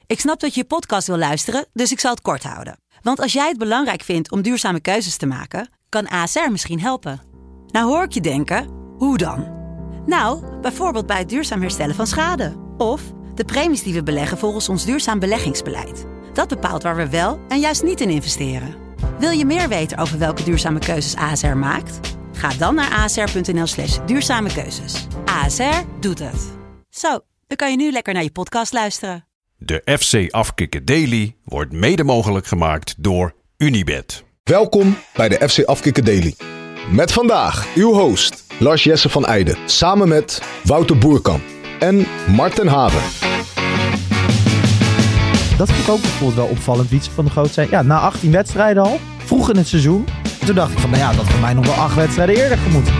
Ik snap dat je podcast wil luisteren, dus ik zal het kort houden. Want als jij het belangrijk vindt om duurzame keuzes te maken, kan ASR misschien helpen. Nou hoor ik je denken, hoe dan? Nou, bijvoorbeeld bij het duurzaam herstellen van schade. Of de premies die we beleggen volgens ons duurzaam beleggingsbeleid. Dat bepaalt waar we wel en juist niet in investeren. Wil je meer weten over welke duurzame keuzes ASR maakt? Ga dan naar asr.nl/duurzame keuzes. ASR doet het. Zo, dan kan je nu lekker naar je podcast luisteren. De FC Afkikken Daily wordt mede mogelijk gemaakt door Unibet. Welkom bij de FC Afkikken Daily. Met vandaag uw host Lars Jesse van Eijden. Samen met Wouter Boerkamp en Marten Haven. Dat vond ik ook bijvoorbeeld wel opvallend. Wietse van der Goot zei, ja, na 18 wedstrijden al, vroeg in het seizoen. Toen dacht ik van, nou ja, dat voor mij nog wel 8 wedstrijden eerder gemoet.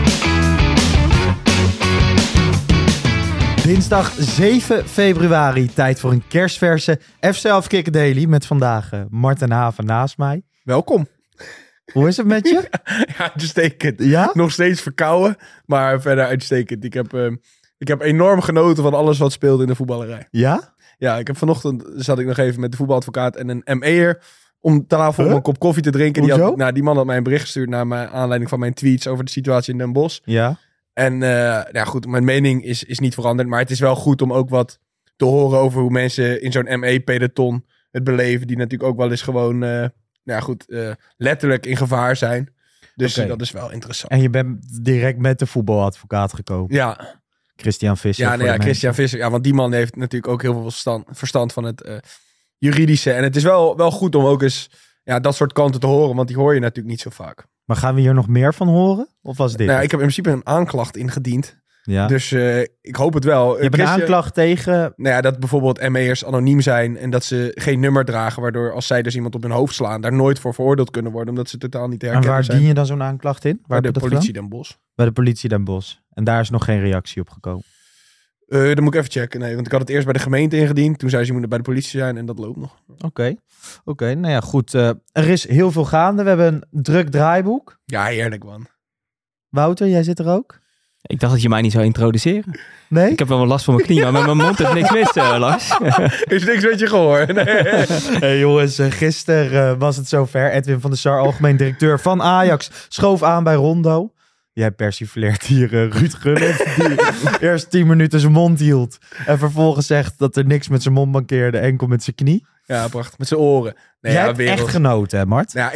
Dinsdag 7 februari, tijd voor een kerstverse FC Afkikken Daily met vandaag Marten Haven naast mij. Welkom. Hoe is het met je? Ja, uitstekend. Ja? Nog steeds verkouden, maar verder uitstekend. Ik heb enorm genoten van alles wat speelde in de voetballerij. Ja? Ja, vanochtend zat ik nog even met de voetbaladvocaat en een ME'er om tafel om een kop koffie te drinken. Die man had mij een bericht gestuurd naar aanleiding van mijn tweets over de situatie in Den Bosch. Ja. En goed, mijn mening is niet veranderd, maar het is wel goed om ook wat te horen over hoe mensen in zo'n ME-peloton het beleven, die natuurlijk ook wel eens gewoon letterlijk in gevaar zijn. Dus dat is wel interessant. En je bent direct met de voetbaladvocaat gekomen? Ja. Christian Visser. Christian Visser. Ja, want die man heeft natuurlijk ook heel veel verstand van het juridische. En het is wel goed om ook eens dat soort kanten te horen, want die hoor je natuurlijk niet zo vaak. Maar gaan we hier nog meer van horen? Of was dit? Nou, ik heb in principe een aanklacht ingediend. Ja. Dus ik hoop het wel. Je hebt een aanklacht tegen... Nou ja, dat bijvoorbeeld ME'ers anoniem zijn en dat ze geen nummer dragen, waardoor als zij dus iemand op hun hoofd slaan, daar nooit voor veroordeeld kunnen worden, omdat ze totaal niet te herkennen zijn. En waar dien je dan zo'n aanklacht in? Bij de politie Den Bosch. Bij de politie Den Bosch. En daar is nog geen reactie op gekomen? Dan moet ik even checken. Nee, want ik had het eerst bij de gemeente ingediend. Toen zei ze, je moet bij de politie zijn en dat loopt nog. Oké, nou ja, goed. Er is heel veel gaande. We hebben een druk draaiboek. Ja, heerlijk man. Wouter, jij zit er ook? Ik dacht dat je mij niet zou introduceren. Nee? Ik heb wel last van mijn knie, maar met mijn mond is niks mis, Lars. Is niks met je gehoord? Nee. Hey jongens, gisteren was het zover. Edwin van der Sar, algemeen directeur van Ajax, schoof aan bij Rondo. Jij persifleert hier Ruud Gullit, die eerst 10 minuten zijn mond hield. En vervolgens zegt dat er niks met zijn mond mankeerde, enkel met zijn knie. Ja, prachtig. Met zijn oren. Nee, jij hebt echt genoten, hè, Mart? Nou,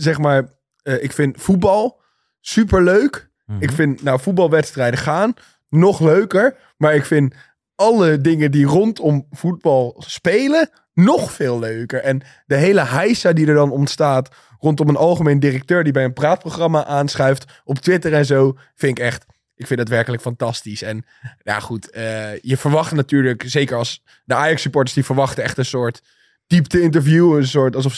ik vind voetbal superleuk. Mm-hmm. Ik vind voetbalwedstrijden gaan nog leuker. Maar ik vind alle dingen die rondom voetbal spelen nog veel leuker. En de hele heisa die er dan ontstaat rondom een algemeen directeur die bij een praatprogramma aanschuift op Twitter en zo, vind ik vind het werkelijk fantastisch. En ja goed, je verwacht natuurlijk, zeker als de Ajax-supporters, die verwachten echt een soort diepte-interview, een soort alsof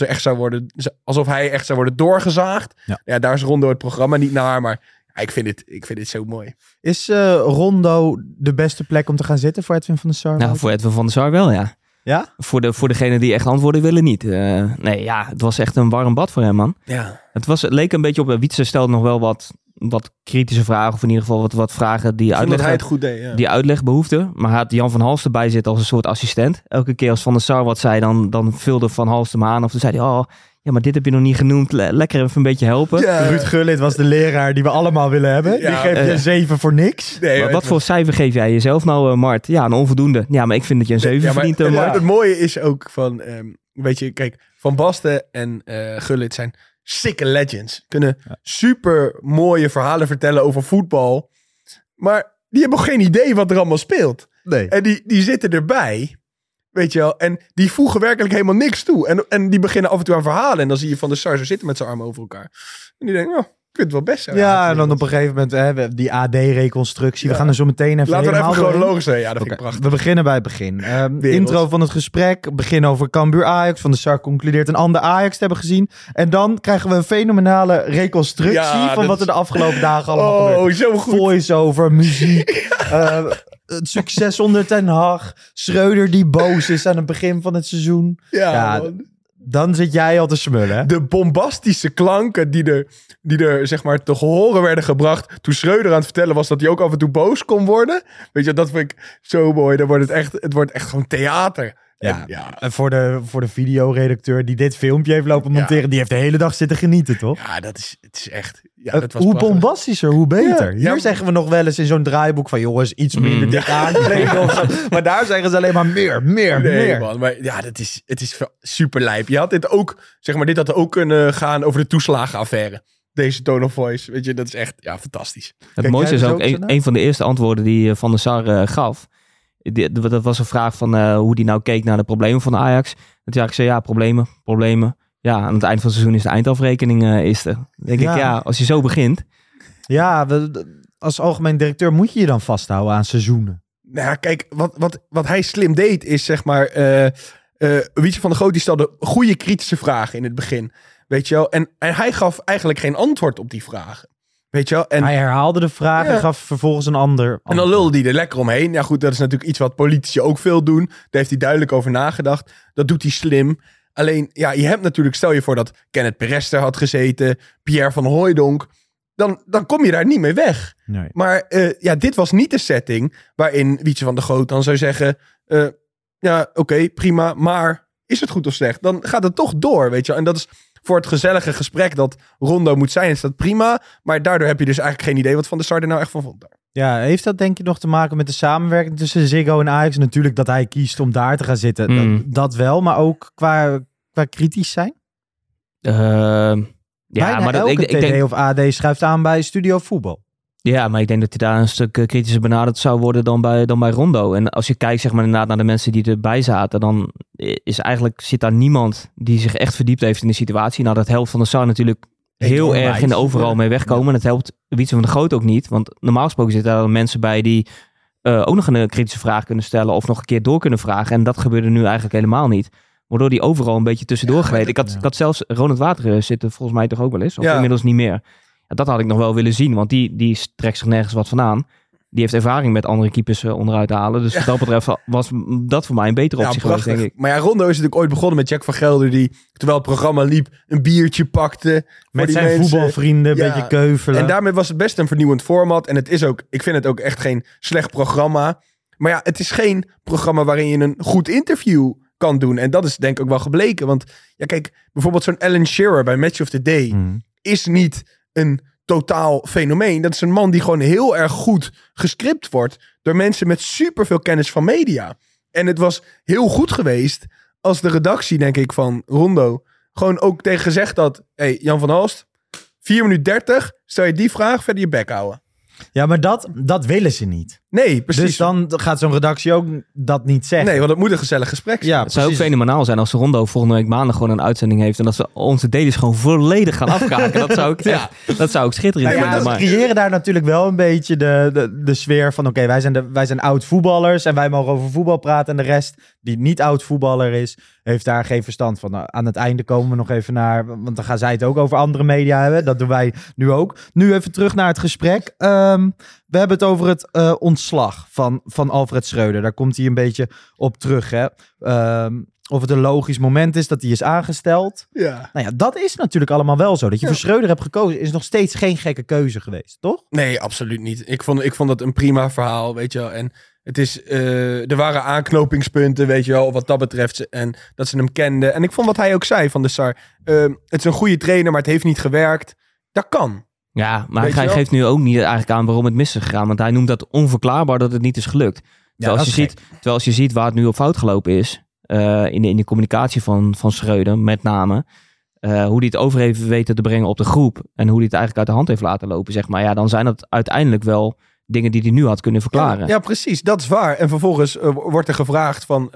hij echt zou worden doorgezaagd. Ja, daar is Rondo het programma niet naar, maar ik vind dit zo mooi. Is Rondo de beste plek om te gaan zitten voor Edwin van der Sar? Nou, voor Edwin van der Sar wel, ja. Ja? Voor degene die echt antwoorden willen niet. Het was echt een warm bad voor hem, man. Ja. Het leek een beetje op... Wietse stelde nog wel wat kritische vragen, of in ieder geval wat vragen die uitleg behoefde. Maar hij had Jan van Halst erbij zitten als een soort assistent. Elke keer als Van der Sar wat zei, dan vulde Van Halst hem aan. Of dan zei hij, ja, maar dit heb je nog niet genoemd. Lekker even een beetje helpen. Ja. Ruud Gullit was de leraar die we allemaal willen hebben. Ja, die geeft je een 7 voor niks. Nee, wat voor cijfer geef jij jezelf nou, Mart? Ja, een onvoldoende. Ja, maar ik vind dat je een 7 verdient, Mart. Het mooie is ook van, weet je, kijk, Van Basten en Gullit zijn sikke legends. Kunnen super mooie verhalen vertellen over voetbal. Maar die hebben geen idee wat er allemaal speelt. Nee. En die zitten erbij. Weet je wel, en die voegen werkelijk helemaal niks toe. En die beginnen af en toe aan verhalen. En dan zie je Van der Sar zo zitten met zijn armen over elkaar. En die denken, ik vind het wel best zijn. Ja, en dan op een gegeven moment die AD-reconstructie. Ja. We gaan er zo meteen even laten we even chronologisch zijn. Ja, dat vind ik prachtig. We beginnen bij het begin. Intro van het gesprek. Begin over Cambuur Ajax. Van der Sar concludeert een ander Ajax te hebben gezien. En dan krijgen we een fenomenale reconstructie van wat er de afgelopen dagen allemaal gebeurt. Zo goed. Voice-over, muziek. Het succes onder Ten Hag. Schreuder die boos is aan het begin van het seizoen. Ja, dan zit jij al te smullen. Hè? De bombastische klanken die er zeg maar te horen werden gebracht toen Schreuder aan het vertellen was dat hij ook af en toe boos kon worden. Weet je, dat vind ik zo mooi. Dan wordt het wordt echt gewoon theater. En voor de videoredacteur die dit filmpje heeft lopen monteren, die heeft de hele dag zitten genieten, toch? Ja, het is echt... Ja, dat was hoe prachtig. bombastischer, hoe beter. Hier zeggen we nog wel eens in zo'n draaiboek van jongens, iets minder dik aankleden of zo. Maar daar zeggen ze alleen maar meer. Man, maar ja, het is super lijp. Je had dit ook, zeg maar, dit had ook kunnen gaan over de toeslagenaffaire. Deze tone of voice, weet je, dat is echt het Het mooiste is ook een van de eerste antwoorden die Van der Sar gaf. Dat was een vraag van hoe die nou keek naar de problemen van de Ajax. En toen zei ja, problemen. Ja, aan het eind van het seizoen is de eindafrekening Dan denk ik, als je zo begint. Ja, als algemeen directeur moet je dan vasthouden aan seizoenen. Nou ja, kijk, wat hij slim deed is, zeg maar... Wietse van der Groot die stelde goede kritische vragen in het begin. Weet je wel? En hij gaf eigenlijk geen antwoord op die vragen. Weet je wel? En hij herhaalde de vraag en gaf vervolgens een ander antwoord. En dan lulde hij er lekker omheen. Ja goed, dat is natuurlijk iets wat politici ook veel doen. Daar heeft hij duidelijk over nagedacht. Dat doet hij slim. Alleen, ja, je hebt natuurlijk... Stel je voor dat Kenneth Perez er had gezeten. Pierre van Hooijdonk. Dan kom je daar niet mee weg. Nee. Maar dit was niet de setting waarin Wietse van der Groot dan zou zeggen... Oké, prima, maar is het goed of slecht? Dan gaat het toch door, weet je. En dat is voor het gezellige gesprek dat Rondo moet zijn, is dat prima. Maar daardoor heb je dus eigenlijk geen idee wat Van der Sar er nou echt van vond. Ja, heeft dat denk je nog te maken met de samenwerking tussen Ziggo en Ajax? Natuurlijk dat hij kiest om daar te gaan zitten. Dat wel, maar ook qua kritisch zijn? Maar elke TD of AD schuift aan bij Studio Voetbal. Ja, maar ik denk dat hij daar een stuk kritischer benaderd zou worden dan bij Rondo. En als je kijkt zeg maar inderdaad naar de mensen die erbij zaten, dan zit daar niemand die zich echt verdiept heeft in de situatie. Nou, dat helpt Van der Sar natuurlijk heel erg in de overal mee wegkomen. En dat helpt Wietse van der Groot ook niet. Want normaal gesproken zitten daar mensen bij die ook nog een kritische vraag kunnen stellen of nog een keer door kunnen vragen. En dat gebeurde nu eigenlijk helemaal niet. Waardoor die overal een beetje tussendoor gleed. Ik had zelfs Ronald Wateren zitten volgens mij toch ook wel eens. Of inmiddels niet meer. Ja, dat had ik nog wel willen zien, want die trekt zich nergens wat van aan. Die heeft ervaring met andere keepers onderuit te halen. Dus wat dat betreft was dat voor mij een betere optie geweest, denk ik. Maar ja, Rondo is natuurlijk ooit begonnen met Jack van Gelder, die terwijl het programma liep een biertje pakte. Met zijn voetbalvrienden, een beetje keuvelen. En daarmee was het best een vernieuwend format. En ik vind het ook echt geen slecht programma. Maar ja, het is geen programma waarin je een goed interview kan doen. En dat is denk ik ook wel gebleken. Want ja, kijk, bijvoorbeeld zo'n Alan Shearer bij Match of the Day is niet een totaal fenomeen. Dat is een man die gewoon heel erg goed gescript wordt door mensen met superveel kennis van media. En het was heel goed geweest als de redactie, denk ik, van Rondo gewoon ook tegen gezegd had, hey, Jan van Halst, 4 minuten 30, stel je die vraag, verder je bek houden. Ja, maar dat willen ze niet. Nee, precies. Dus dan gaat zo'n redactie ook dat niet zeggen. Nee, want het moet een gezellig gesprek zijn. Ja, het zou ook fenomenaal zijn als Rondo volgende week maandag gewoon een uitzending heeft en dat ze onze dailies gewoon volledig gaan afkraken. Dat zou ook schitterend zijn. Ja, ze creëren daar natuurlijk wel een beetje de sfeer van oké, wij zijn oud voetballers en wij mogen over voetbal praten en de rest die niet oud voetballer is, heeft daar geen verstand van. Nou, aan het einde komen we nog even naar, want dan gaan zij het ook over andere media hebben. Dat doen wij nu ook. Nu even terug naar het gesprek. We hebben het over het ontslag van Alfred Schreuder. Daar komt hij een beetje op terug. Hè? Of het een logisch moment is dat hij is aangesteld. Ja. Nou ja, dat is natuurlijk allemaal wel zo. Dat je voor Schreuder hebt gekozen is nog steeds geen gekke keuze geweest, toch? Nee, absoluut niet. Ik vond dat een prima verhaal, weet je wel. En het is, er waren aanknopingspunten, weet je wel, wat dat betreft. En dat ze hem kenden. En ik vond wat hij ook zei van de Sar. Het is een goede trainer, maar het heeft niet gewerkt. Dat kan. Ja, maar hij geeft nu ook niet eigenlijk aan waarom het mis is gegaan. Want hij noemt dat onverklaarbaar dat het niet is gelukt. Terwijl als je ziet waar het nu op fout gelopen is. In de communicatie van Schreuder, met name. Hoe hij het over heeft weten te brengen op de groep. En hoe hij het eigenlijk uit de hand heeft laten lopen, zeg maar. Ja, dan zijn dat uiteindelijk wel dingen die hij nu had kunnen verklaren. Ja, precies. Dat is waar. En vervolgens wordt er gevraagd van...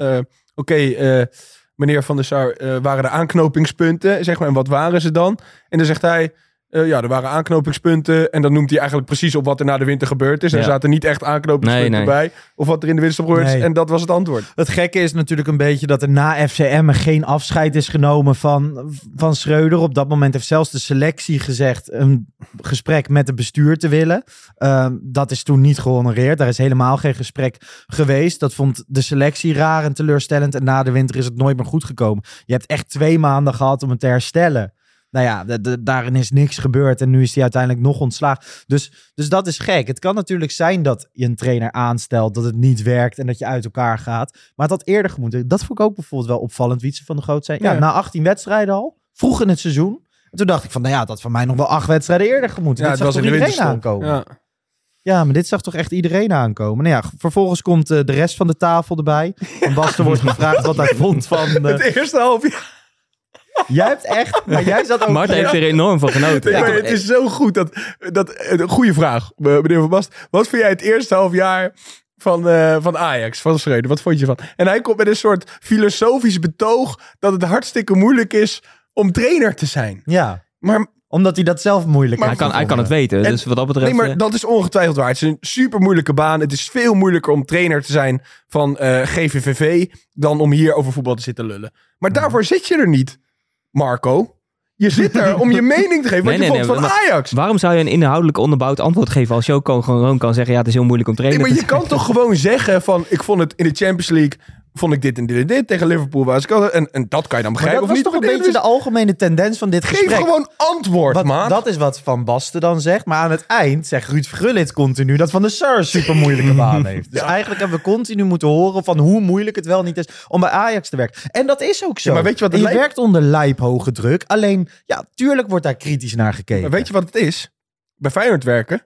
meneer Van der Sar, waren er aanknopingspunten? Zeg maar, en wat waren ze dan? En dan zegt hij... er waren aanknopingspunten. En dan noemt hij eigenlijk precies op wat er na de winter gebeurd is. Er zaten niet echt aanknopingspunten bij. Of wat er in de winter gebeurd is. En dat was het antwoord. Het gekke is natuurlijk een beetje dat er na FCM geen afscheid is genomen van Schreuder. Op dat moment heeft zelfs de selectie gezegd een gesprek met het bestuur te willen. Dat is toen niet gehonoreerd. Daar is helemaal geen gesprek geweest. Dat vond de selectie raar en teleurstellend. En na de winter is het nooit meer goed gekomen. Je hebt echt 2 maanden gehad om het te herstellen. Nou ja, daarin is niks gebeurd en nu is hij uiteindelijk nog ontslagen. Dus dat is gek. Het kan natuurlijk zijn dat je een trainer aanstelt, dat het niet werkt en dat je uit elkaar gaat. Maar het had eerder gemoeten. Dat vond ik ook bijvoorbeeld wel opvallend, Wietse van der Groot zei. Ja, na 18 wedstrijden al, vroeg in het seizoen. En toen dacht ik van, dat had van mij nog wel 8 wedstrijden eerder gemoeten. Ja, dit het zag was toch in de iedereen winterstop. aankomen? Ja, maar dit zag toch echt iedereen aankomen. Nou ja, vervolgens komt de rest van de tafel erbij. Van Basten wordt gevraagd wat hij vond van... Het eerste half jaar. Jij hebt echt... Maar jij zat ook... Marten heeft er enorm van genoten. Nee, maar het is zo goed dat een goede vraag, meneer Van Basten. Wat vind jij het eerste half jaar van Ajax, van Schreuder? Wat vond je van? En hij komt met een soort filosofisch betoog dat het hartstikke moeilijk is om trainer te zijn. Ja, maar omdat hij dat zelf moeilijk heeft. Hij kan het weten, dus wat dat betreft... Nee, maar dat is ongetwijfeld waar. Het is een super moeilijke baan. Het is veel moeilijker om trainer te zijn van GVVV dan om hier over voetbal te zitten lullen. Maar daarvoor zit je er niet, Marco. Je zit er om je mening te geven wat je vond van Ajax. Waarom zou je een inhoudelijk onderbouwd antwoord geven als je ook gewoon kan zeggen, het is heel moeilijk om trainer te zijn? Maar je kan toch gewoon zeggen van, ik vond het in de Champions League... vond ik dit en dit en dit tegen Liverpool. En dat kan je dan begrijpen. Maar dat was toch een beetje de algemene tendens van dit gesprek. Geef gewoon antwoord, maat. Dat is wat Van Basten dan zegt. Maar aan het eind zegt Ruud Gullit continu dat Van der Sar een super moeilijke baan heeft. Dus eigenlijk hebben we continu moeten horen van hoe moeilijk het wel niet is om bij Ajax te werken. En dat is ook zo. Ja, maar weet je wat je werkt onder lijphoge druk. Alleen, tuurlijk wordt daar kritisch naar gekeken. Maar weet je wat het is? Bij Feyenoord werken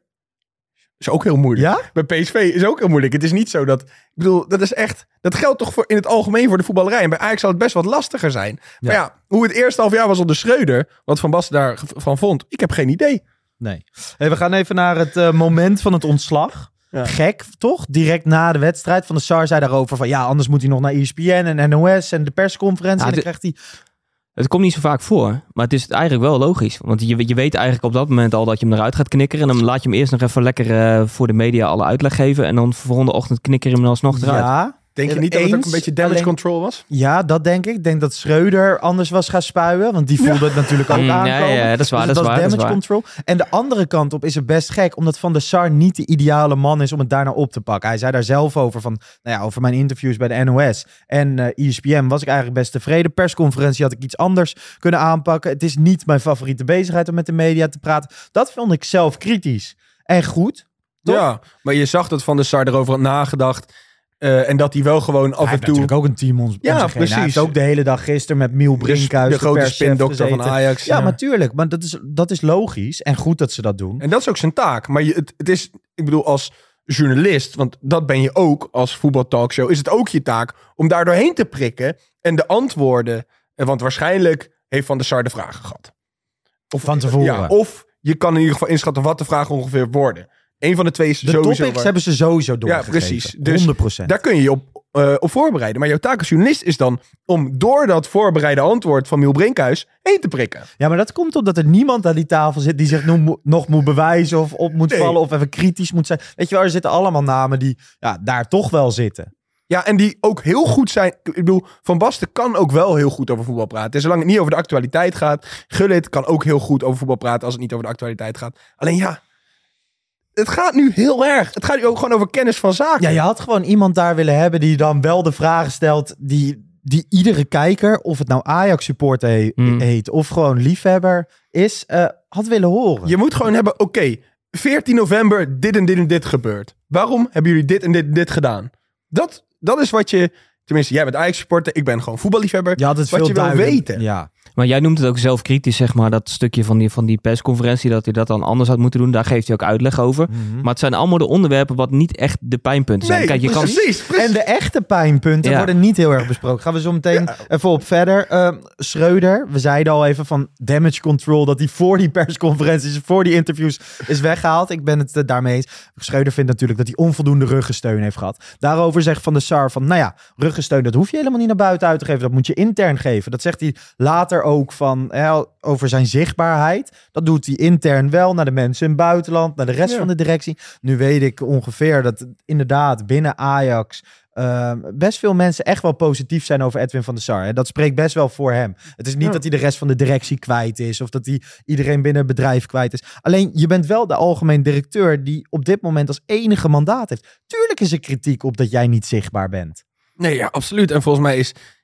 is ook heel moeilijk. Ja? Bij PSV is ook heel moeilijk. Het is niet zo dat... Ik bedoel, dat is echt... Dat geldt toch in het algemeen voor de voetballerij. En bij Ajax zal het best wat lastiger zijn. Ja. Maar hoe het eerste half jaar was onder Schreuder... wat Van Basten daarvan vond... Ik heb geen idee. Nee. Hey, we gaan even naar het moment van het ontslag. Ja. Gek, toch? Direct na de wedstrijd. Van der Sar zei daarover van... anders moet hij nog naar ESPN en NOS en de persconferentie. En dan krijgt hij... Het komt niet zo vaak voor, maar het is eigenlijk wel logisch. Want je weet eigenlijk op dat moment al dat je hem eruit gaat knikkeren. En dan laat je hem eerst nog even lekker voor de media alle uitleg geven. En dan volgende ochtend knikker je hem alsnog eruit. Ja. Denk je niet dat het ook een beetje damage control was? Ja, dat denk ik. Ik denk dat Schreuder anders was gaan spuien. Want die voelde het natuurlijk ook aankomen. Ja, dat is waar. Dus dat was damage control. En de andere kant op is het best gek. Omdat Van der Sar niet de ideale man is om het daarna op te pakken. Hij zei daar zelf over van... over mijn interviews bij de NOS en ESPN was ik eigenlijk best tevreden. Persconferentie had ik iets anders kunnen aanpakken. Het is niet mijn favoriete bezigheid om met de media te praten. Dat vond ik zelf kritisch. En goed. Toch? Ja, maar je zag dat Van der Sar erover had nagedacht... en dat hij wel gewoon af en toe... natuurlijk ook een team om zich heen. Precies. Hij heeft ook de hele dag gisteren met Miel Brinkhuis... de grote spindokter van Ajax. Ja, natuurlijk. Maar dat is logisch. En goed dat ze dat doen. En dat is ook zijn taak. Maar het is... Ik bedoel, als journalist... Want dat ben je ook als voetbaltalkshow... Is het ook je taak om daar doorheen te prikken... En de antwoorden... Want waarschijnlijk heeft Van der Sar de vragen gehad. Of van tevoren. Ja, of je kan in ieder geval inschatten... wat de vragen ongeveer worden... Een van de twee is de sowieso... topics hebben ze sowieso doorgegeven. Ja, precies. Dus 100%. daar kun je je op voorbereiden. Maar jouw taak als journalist is dan om door dat voorbereide antwoord van Miel Brinkhuis heen te prikken. Ja, maar dat komt omdat er niemand aan die tafel zit die zich nog moet bewijzen of op moet vallen of even kritisch moet zijn. Weet je wel, er zitten allemaal namen die daar toch wel zitten. Ja, en die ook heel goed zijn. Ik bedoel, Van Basten kan ook wel heel goed over voetbal praten. En zolang het niet over de actualiteit gaat. Gullit kan ook heel goed over voetbal praten als het niet over de actualiteit gaat. Alleen het gaat nu heel erg. Het gaat nu ook gewoon over kennis van zaken. Ja, je had gewoon iemand daar willen hebben die dan wel de vragen stelt die iedere kijker, of het nou Ajax-supporter heet of gewoon liefhebber is, had willen horen. Je moet gewoon hebben, oké, 14 november dit en dit en dit gebeurt. Waarom hebben jullie dit en dit gedaan? Dat is wat je, tenminste jij bent Ajax-supporter, ik ben gewoon voetballiefhebber. Je had het wat veel je wil weten. Ja. Maar jij noemt het ook zelf kritisch, zeg maar, dat stukje van die persconferentie, dat hij dat dan anders had moeten doen. Daar geeft hij ook uitleg over. Mm-hmm. Maar het zijn allemaal de onderwerpen wat niet echt de pijnpunten zijn. Nee, kijk, je precies. En de echte pijnpunten worden niet heel erg besproken. Gaan we zo meteen even op verder. Schreuder, we zeiden al even van damage control, dat hij voor die persconferenties, voor die interviews is weggehaald. Ik ben het daarmee eens. Schreuder vindt natuurlijk dat hij onvoldoende ruggensteun heeft gehad. Daarover zegt Van der Sar van, ruggensteun, dat hoef je helemaal niet naar buiten uit te geven. Dat moet je intern geven. Dat zegt hij later ook van over zijn zichtbaarheid. Dat doet hij intern wel naar de mensen in het buitenland, naar de rest van de directie. Nu weet ik ongeveer dat inderdaad binnen Ajax best veel mensen echt wel positief zijn over Edwin van der Sar. En dat spreekt best wel voor hem. Het is niet dat hij de rest van de directie kwijt is of dat hij iedereen binnen het bedrijf kwijt is. Alleen je bent wel de algemeen directeur die op dit moment als enige mandaat heeft. Tuurlijk is er kritiek op dat jij niet zichtbaar bent. Nee, ja, absoluut. En volgens mij is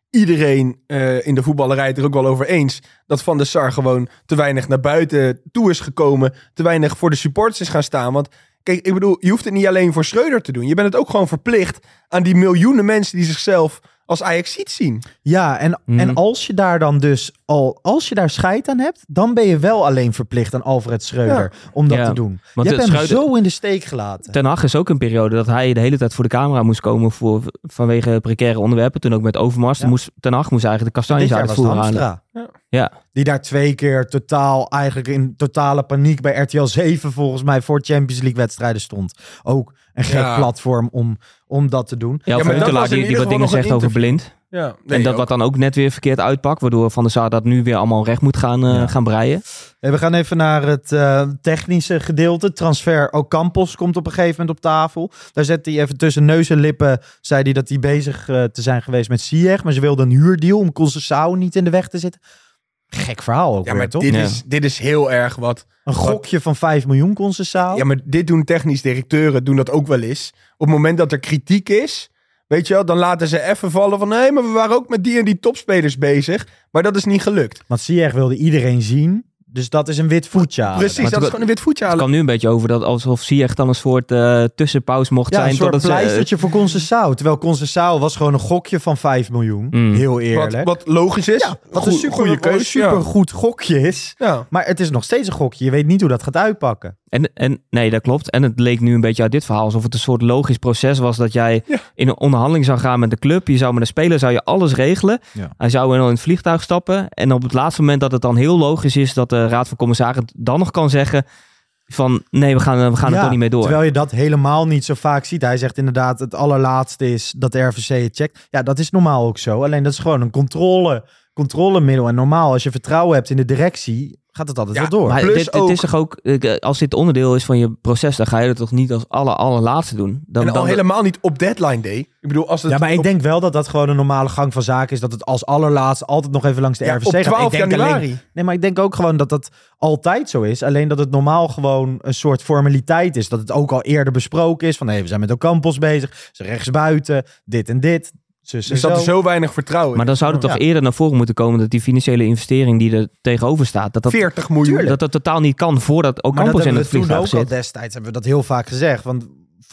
iedereen in de voetballerij het er ook wel over eens dat Van der Sar gewoon te weinig naar buiten toe is gekomen. Te weinig voor de supporters is gaan staan. Want kijk, ik bedoel, je hoeft het niet alleen voor Schreuder te doen. Je bent het ook gewoon verplicht aan die miljoenen mensen die zichzelf als Ajaxiet zien. Ja, en als je daar dan dus als je daar scheid aan hebt, dan ben je wel alleen verplicht aan Alfred Schreuder om dat te doen. Want je hebt hem zo in de steek gelaten. Ten Hag is ook een periode dat hij de hele tijd voor de camera moest komen vanwege precaire onderwerpen. Toen ook met Overmars. Ten Hag moest eigenlijk de kastanjes uitvoeren. Ja. Die daar 2 keer eigenlijk in totale paniek bij RTL 7 volgens mij voor Champions League wedstrijden stond. Ook een gek platform om dat te doen. Ja, maar Huntelaar die wat dingen zegt over Blind. Ja, en dat wat dan ook net weer verkeerd uitpakt, waardoor Van der Sar dat nu weer allemaal recht moet gaan breien. We gaan even naar het technische gedeelte. Transfer Ocampos komt op een gegeven moment op tafel. Daar zet hij even tussen neus en lippen, zei hij dat hij bezig te zijn geweest met Ziyech, maar ze wilden een huurdeal om Conceição niet in de weg te zitten. Gek verhaal ook weer, toch? Dit is heel erg wat... Een gokje van 5 miljoen Conceição. Ja, maar dit doen technisch directeuren, doen dat ook wel eens. Op het moment dat er kritiek is, weet je wel, dan laten ze even vallen van, nee, maar we waren ook met die en die topspelers bezig. Maar dat is niet gelukt. Want Ziyech wilde iedereen zien. Dus dat is een wit voetje halen. Precies, dat is gewoon een wit voetje halen. Het kwam nu een beetje over dat alsof Ziyech dan een soort tussenpauze mocht zijn. Ja, een soort pleistertje voor Conceição. Terwijl Conceição was gewoon een gokje van 5 miljoen. Heel eerlijk. Wat logisch is. Ja, wat een supergoed gokje is. Ja. Maar het is nog steeds een gokje. Je weet niet hoe dat gaat uitpakken. En nee, dat klopt. En het leek nu een beetje uit dit verhaal alsof het een soort logisch proces was dat jij in een onderhandeling zou gaan met de club. Je zou met de speler zou je alles regelen. Ja. Hij zou in het vliegtuig stappen. En op het laatste moment dat het dan heel logisch is dat de Raad van Commissarissen dan nog kan zeggen van nee, we gaan er toch niet mee door. Terwijl je dat helemaal niet zo vaak ziet. Hij zegt inderdaad het allerlaatste is dat de RVC het checkt. Ja, dat is normaal ook zo. Alleen dat is gewoon een controlemiddel. En normaal als je vertrouwen hebt in de directie, gaat het altijd wel door. Maar dit is toch ook, als dit onderdeel is van je proces, dan ga je het toch niet als allerlaatste doen. Dan helemaal niet op deadline day. Ik bedoel, als het maar ik denk wel dat dat gewoon een normale gang van zaken is. Dat het als allerlaatste altijd nog even langs de RVC gaat. 12 januari. Maar ik denk ook gewoon dat dat altijd zo is. Alleen dat het normaal gewoon een soort formaliteit is. Dat het ook al eerder besproken is. Van we zijn met Ocampos bezig. Ze rechtsbuiten. Dit en dit. Dus dat er zo weinig vertrouwen in. Maar dan zou het toch eerder naar voren moeten komen dat die financiële investering die er tegenover staat, dat 40 miljoen. Dat totaal niet kan voordat Ocampos in het vliegtuig zit. Destijds hebben we dat heel vaak gezegd. Want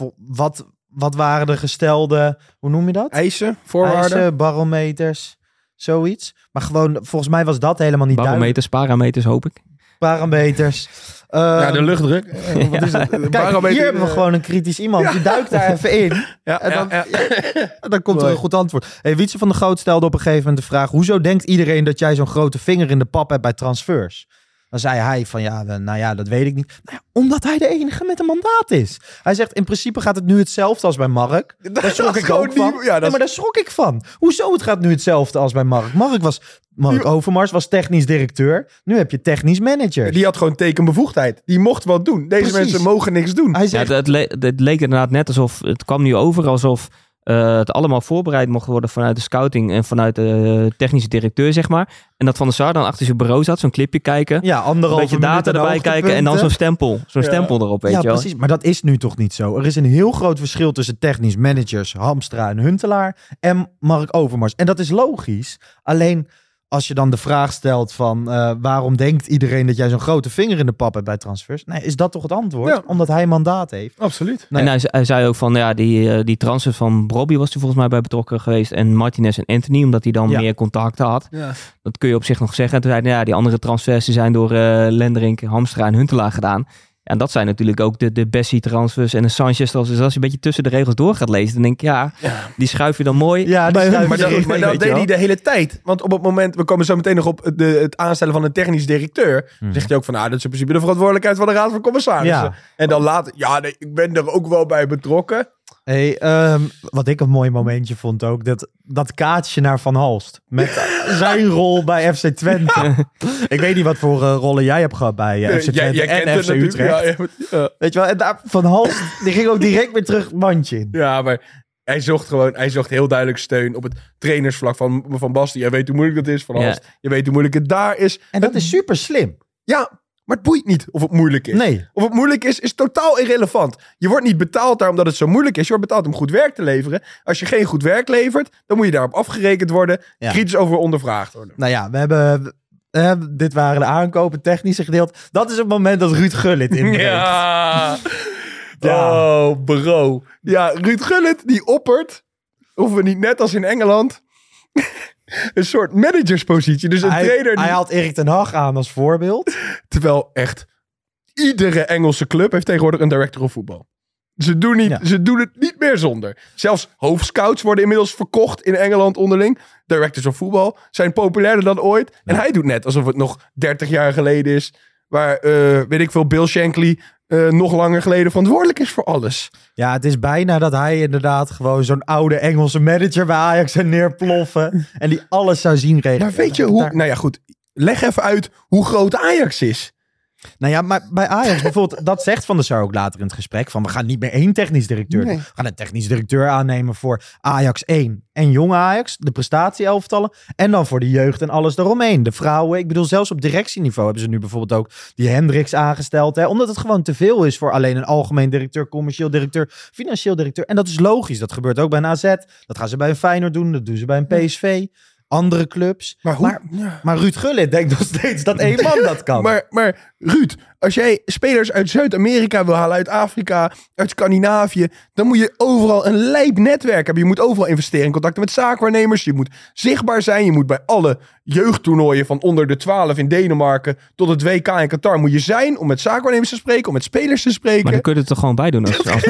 wat waren de gestelde, hoe noem je dat? Eisen, voorwaarden. Eisen, barometers, zoiets. Maar gewoon, volgens mij was dat helemaal niet barometers, parameters hoop ik. Parameters. De luchtdruk. Wat is het? Kijk, hier hebben we gewoon een kritisch iemand. Die duikt daar even in. En dan komt er een goed antwoord. Wietse van der Goot stelde op een gegeven moment de vraag: hoezo denkt iedereen dat jij zo'n grote vinger in de pap hebt bij transfers? Dan zei hij van dat weet ik niet. Omdat hij de enige met een mandaat is. Hij zegt in principe gaat het nu hetzelfde als bij Mark. Daar schrok ik ook van. Maar daar schrok ik van. Hoezo het gaat nu hetzelfde als bij Mark? Mark Overmars was technisch directeur. Nu heb je technisch manager. Die had gewoon tekenbevoegdheid. Die mocht wat doen. Deze mensen mogen niks doen. Hij zegt, het leek inderdaad net alsof, het kwam nu over alsof het allemaal voorbereid mocht worden vanuit de scouting en vanuit de technische directeur, zeg maar. En dat Van der Sar dan achter zijn bureau zat, zo'n clipje kijken. Ja, een beetje data erbij kijken en dan zo'n stempel. Stempel erop, weet je wel. Ja, precies. Maar dat is nu toch niet zo. Er is een heel groot verschil tussen technisch managers, Hamstra en Huntelaar en Mark Overmars. En dat is logisch. Alleen als je dan de vraag stelt van waarom denkt iedereen dat jij zo'n grote vinger in de pap hebt bij transfers? Nee, is dat toch het antwoord? Ja. Omdat hij mandaat heeft. Absoluut. En hij zei ook van die transfer van Brobbey was er volgens mij bij betrokken geweest en Martinez en Anthony, omdat hij dan meer contacten had. Ja. Dat kun je op zich nog zeggen. En toen zei hij, die andere transfers die zijn door Lenderink, Hamstra en Huntelaar gedaan. Ja, en dat zijn natuurlijk ook de Bessie-transfers en de Sanchez. Dus als je een beetje tussen de regels door gaat lezen, dan denk ik, die schuif je dan mooi. Ja, maar dat deed hij de hele tijd. Want op het moment, we komen zo meteen nog op het aanstellen van een technisch directeur. Zegt hij ook van, dat is in principe de verantwoordelijkheid van de Raad van Commissarissen. Ja. En dan later, ik ben er ook wel bij betrokken. Wat ik een mooi momentje vond ook, dat kaartje naar Van Halst. Met zijn rol bij FC Twente. Ik weet niet wat voor rollen jij hebt gehad bij FC Twente en FC Utrecht. Weet je wel, en daar, Van Halst, die ging ook direct weer terug het mandje in. Ja, maar hij zocht heel duidelijk steun op het trainersvlak van Basten. Jij weet hoe moeilijk dat is, Van Halst. Je weet hoe moeilijk het daar is. En dat is super slim. Ja, Maar het boeit niet of het moeilijk is. Nee. Of het moeilijk is totaal irrelevant. Je wordt niet betaald daar omdat het zo moeilijk is. Je wordt betaald om goed werk te leveren. Als je geen goed werk levert, dan moet je daarop afgerekend worden. Ja. Kritisch over ondervraagd worden. Nou ja, we hebben... dit waren de aankopen, technische gedeelte. Dat is het moment dat Ruud Gullit inbreekt. Ja. Ja. Oh, bro. Ja, Ruud Gullit die oppert, of we niet net als in Engeland, een soort managerspositie. Dus een trainer die... Hij haalt Erik ten Hag aan als voorbeeld. Terwijl echt iedere Engelse club heeft tegenwoordig een director of voetbal. Ze doen het niet meer zonder. Zelfs hoofdscouts worden inmiddels verkocht in Engeland onderling. Directors of voetbal zijn populairder dan ooit. Ja. En hij doet net alsof het nog 30 jaar geleden is. Waar, weet ik veel, Bill Shankly nog langer geleden verantwoordelijk is voor alles. Ja, het is bijna dat hij inderdaad gewoon zo'n oude Engelse manager bij Ajax zou neerploffen. En die alles zou zien regelen. Maar weet je hoe... Nou ja, goed. Leg even uit hoe groot Ajax is. Nou ja, maar bij Ajax bijvoorbeeld, dat zegt Van der Sar ook later in het gesprek, van we gaan niet meer 1 technisch directeur doen. We gaan een technisch directeur aannemen voor Ajax 1 en jonge Ajax, de prestatieelftallen, en dan voor de jeugd en alles daaromheen. De vrouwen, ik bedoel zelfs op directieniveau hebben ze nu bijvoorbeeld ook die Hendricks aangesteld, hè, omdat het gewoon te veel is voor alleen een algemeen directeur, commercieel directeur, financieel directeur. En dat is logisch, dat gebeurt ook bij een AZ, dat gaan ze bij een Feyenoord doen, dat doen ze bij een PSV. Andere clubs. Maar Ruud Gullit denkt nog steeds dat 1 man dat kan. Maar Ruud, als jij spelers uit Zuid-Amerika wil halen, uit Afrika, uit Scandinavië, dan moet je overal een lijp netwerk hebben. Je moet overal investeren in contacten met zaakwaarnemers. Je moet zichtbaar zijn. Je moet bij alle jeugdtoernooien van onder de 12 in Denemarken tot het WK in Qatar moet je zijn om met zaakwaarnemers te spreken, om met spelers te spreken. Maar dan kun je het toch gewoon bij doen.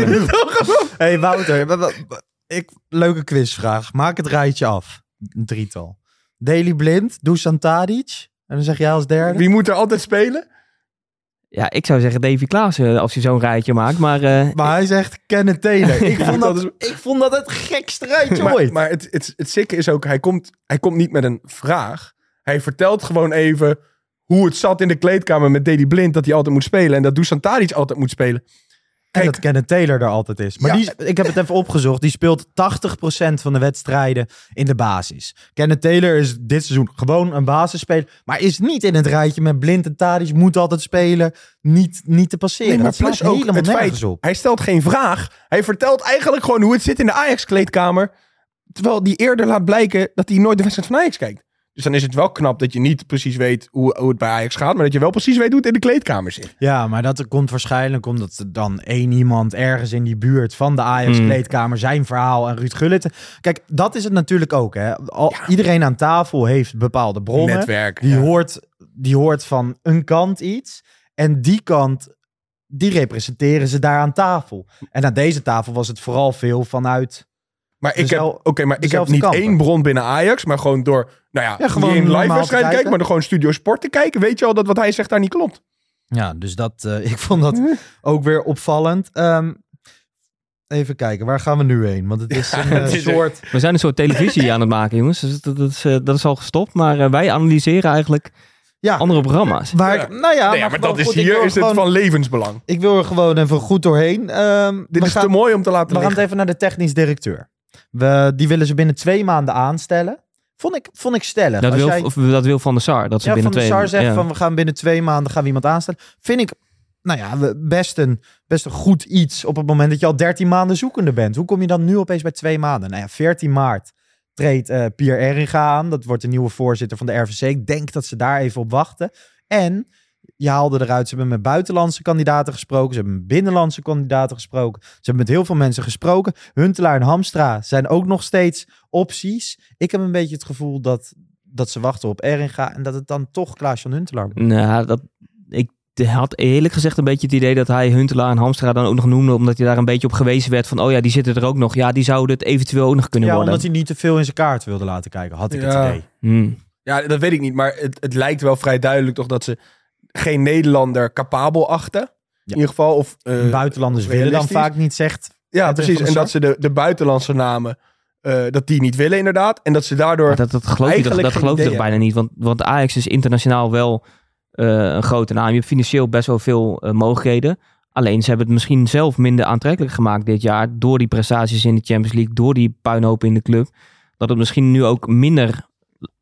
Hey Wouter, leuke quizvraag. Maak het rijtje af. Een 3-tal. Daley Blind, Dusan Tadic. En dan zeg jij als derde. Wie moet er altijd spelen? Ja, ik zou zeggen Davy Klaassen als hij zo'n rijtje maakt. Maar hij zegt Kenneth Taylor. Ik vond dat het gekste rijtje ooit. Maar het sikke is ook, hij komt niet met een vraag. Hij vertelt gewoon even hoe het zat in de kleedkamer met Daley Blind. Dat hij altijd moet spelen. En dat Dusan Tadic altijd moet spelen. En dat Kenneth Taylor er altijd is. Maar ik heb het even opgezocht. Die speelt 80% van de wedstrijden in de basis. Kenneth Taylor is dit seizoen gewoon een basisspeler. Maar is niet in het rijtje met Blind en Tadic. Moet altijd spelen. Niet te passeren. Nee, maar plus ook helemaal het feit, op. Hij stelt geen vraag. Hij vertelt eigenlijk gewoon hoe het zit in de Ajax-kleedkamer. Terwijl die eerder laat blijken dat hij nooit de wedstrijd van Ajax kijkt. Dus dan is het wel knap dat je niet precies weet hoe het bij Ajax gaat. Maar dat je wel precies weet hoe het in de kleedkamer zit. Ja, maar dat komt waarschijnlijk omdat er dan 1 iemand ergens in die buurt van de Ajax-kleedkamer zijn verhaal en Ruud Gullit. Kijk, dat is het natuurlijk ook. Hè. Iedereen aan tafel heeft bepaalde bronnen. Netwerk. Die hoort van een kant iets. En die kant, die representeren ze daar aan tafel. En aan deze tafel was het vooral veel vanuit... Maar ik heb niet 1 bron binnen Ajax, maar gewoon door, gewoon niet in live wedstrijd kijken, maar door gewoon Studio Sport te kijken, weet je al dat wat hij zegt daar niet klopt. Ja, dus ik vond dat ook weer opvallend. Even kijken, waar gaan we nu heen? Want het is een soort... We zijn een soort televisie aan het maken, jongens. Dus dat is al gestopt, maar wij analyseren eigenlijk andere programma's. Maar dat is hier is het van levensbelang. Ik wil er gewoon even goed doorheen. Dit is te mooi om te laten liggen. We gaan even naar de technisch directeur. Die willen ze binnen 2 maanden aanstellen. Vond ik stellig. Dat wil Van der Sar. Dat ze binnen Van der Sar zegt van we gaan binnen 2 maanden gaan we iemand aanstellen. Vind ik best een goed iets op het moment dat je al 13 maanden zoekende bent. Hoe kom je dan nu opeens bij 2 maanden? 14 maart treedt Pierre Eringa aan. Dat wordt de nieuwe voorzitter van de RVC. Ik denk dat ze daar even op wachten. En je haalde eruit, ze hebben met buitenlandse kandidaten gesproken. Ze hebben met binnenlandse kandidaten gesproken. Ze hebben met heel veel mensen gesproken. Huntelaar en Hamstra zijn ook nog steeds opties. Ik heb een beetje het gevoel dat ze wachten op Eringa en dat het dan toch Klaas-Jan Huntelaar wordt. Nou, ik had eerlijk gezegd een beetje het idee dat hij Huntelaar en Hamstra dan ook nog noemde, omdat hij daar een beetje op gewezen werd van, die zitten er ook nog. Ja, die zouden het eventueel ook nog kunnen worden. Ja, omdat hij niet te veel in zijn kaart wilde laten kijken, had ik het idee. Ja, dat weet ik niet, maar het lijkt wel vrij duidelijk toch dat ze geen Nederlander capabel achten. Ja. In ieder geval. Of buitenlanders willen dan vaak niet, zegt. Ja, precies. En dat ze de buitenlandse namen, dat die niet willen inderdaad. En dat ze daardoor dat geloof je toch bijna niet. Want Ajax is internationaal wel een grote naam. Je hebt financieel best wel veel mogelijkheden. Alleen ze hebben het misschien zelf minder aantrekkelijk gemaakt dit jaar. Door die prestaties in de Champions League. Door die puinhoop in de club. Dat het misschien nu ook minder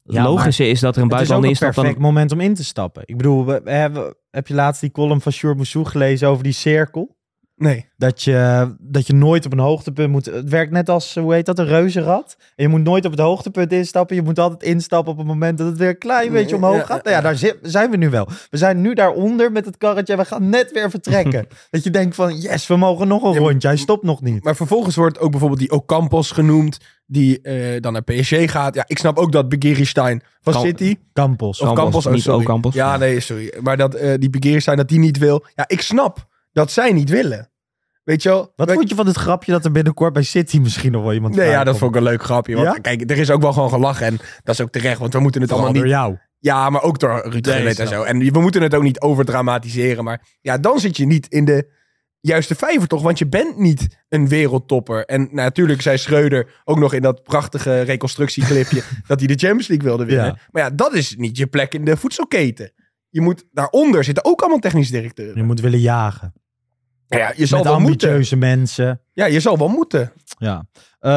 logische is dat er een buitenlander instapt. Het is ook een perfect moment om in te stappen. Ik bedoel, heb je laatst die column van Sjoerd Moussou gelezen over die cirkel? Nee. Dat je nooit op een hoogtepunt moet... Het werkt net als, hoe heet dat, een reuzenrad. En je moet nooit op het hoogtepunt instappen. Je moet altijd instappen op het moment dat het weer een klein beetje omhoog gaat. Nou ja, daar zijn we nu wel. We zijn nu daaronder met het karretje en we gaan net weer vertrekken. Dat je denkt van, yes, we mogen nog een rondje. Hij stopt nog niet. Maar vervolgens wordt ook bijvoorbeeld die Ocampos genoemd, die dan naar PSG gaat. Ja, ik snap ook dat Begiristain van City... Campos. Of Campos, niet Ocampos. Ja, nee, sorry. Maar dat die Begiristain, dat die niet wil. Ja, ik snap dat zij niet willen. Weet je wel? Wat vond je van het grapje dat er binnenkort bij City misschien nog wel iemand... Nee, ja, dat vond ik een leuk grapje. Want kijk, er is ook wel gewoon gelachen. En dat is ook terecht, want we moeten het allemaal niet... door jou. Ja, maar ook door Ruud Gullit en zo. En we moeten het ook niet overdramatiseren. Maar ja, dan zit je niet in de juiste vijver toch? Want je bent niet een wereldtopper. En natuurlijk zei Schreuder ook nog in dat prachtige reconstructieclipje dat hij de Champions League wilde winnen. Ja. Maar ja, dat is niet je plek in de voedselketen. Je moet daaronder zitten ook allemaal technisch directeuren. Je moet willen jagen. Ja, je zal met wel ambitieuze moeten. mensen. Ja, je zal wel moeten. Ja.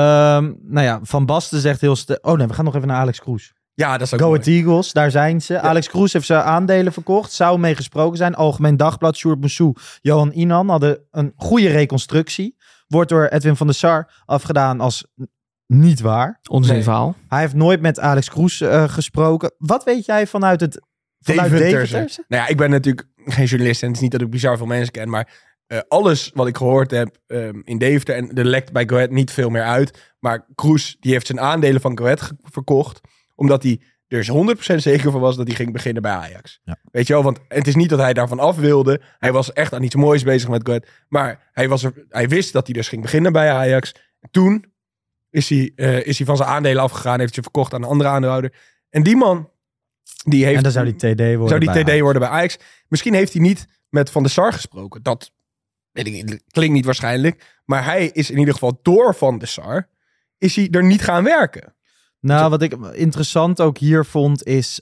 Nou ja, Van Basten zegt heel... Oh nee, we gaan nog even naar Alex Kroes. Ja, dat is ook Go mooi. Ahead Eagles, daar zijn ze. Ja. Alex Kroes heeft zijn aandelen verkocht. Zou mee gesproken zijn. Algemeen Dagblad, Sjoerd Moussou, Johan Inan hadden een goede reconstructie. Wordt door Edwin van der Sar afgedaan als niet waar. Onzin verhaal. Hij heeft nooit met Alex Kroes gesproken. Wat weet jij vanuit Deventer? Nou ja, ik ben natuurlijk geen journalist en het is niet dat ik bizar veel mensen ken, maar alles wat ik gehoord heb in Deventer, en er lekt bij Go Ahead niet veel meer uit, maar Kroes die heeft zijn aandelen van Go Ahead verkocht, omdat hij er is 100% zeker van was dat hij ging beginnen bij Ajax. Ja. Weet je wel, want het is niet dat hij daarvan af wilde. Hij was echt aan iets moois bezig met Go Ahead, maar hij wist dat hij dus ging beginnen bij Ajax. Toen is hij van zijn aandelen afgegaan, heeft ze verkocht aan een andere aandeelhouder. En die man, die heeft... En dan zou die TD worden Zou die TD worden bij Ajax. Misschien heeft hij niet met Van der Sar gesproken. Dat klinkt niet waarschijnlijk. Maar hij is in ieder geval door Van der Sar, is hij er niet gaan werken. Nou, wat ik interessant ook hier vond, is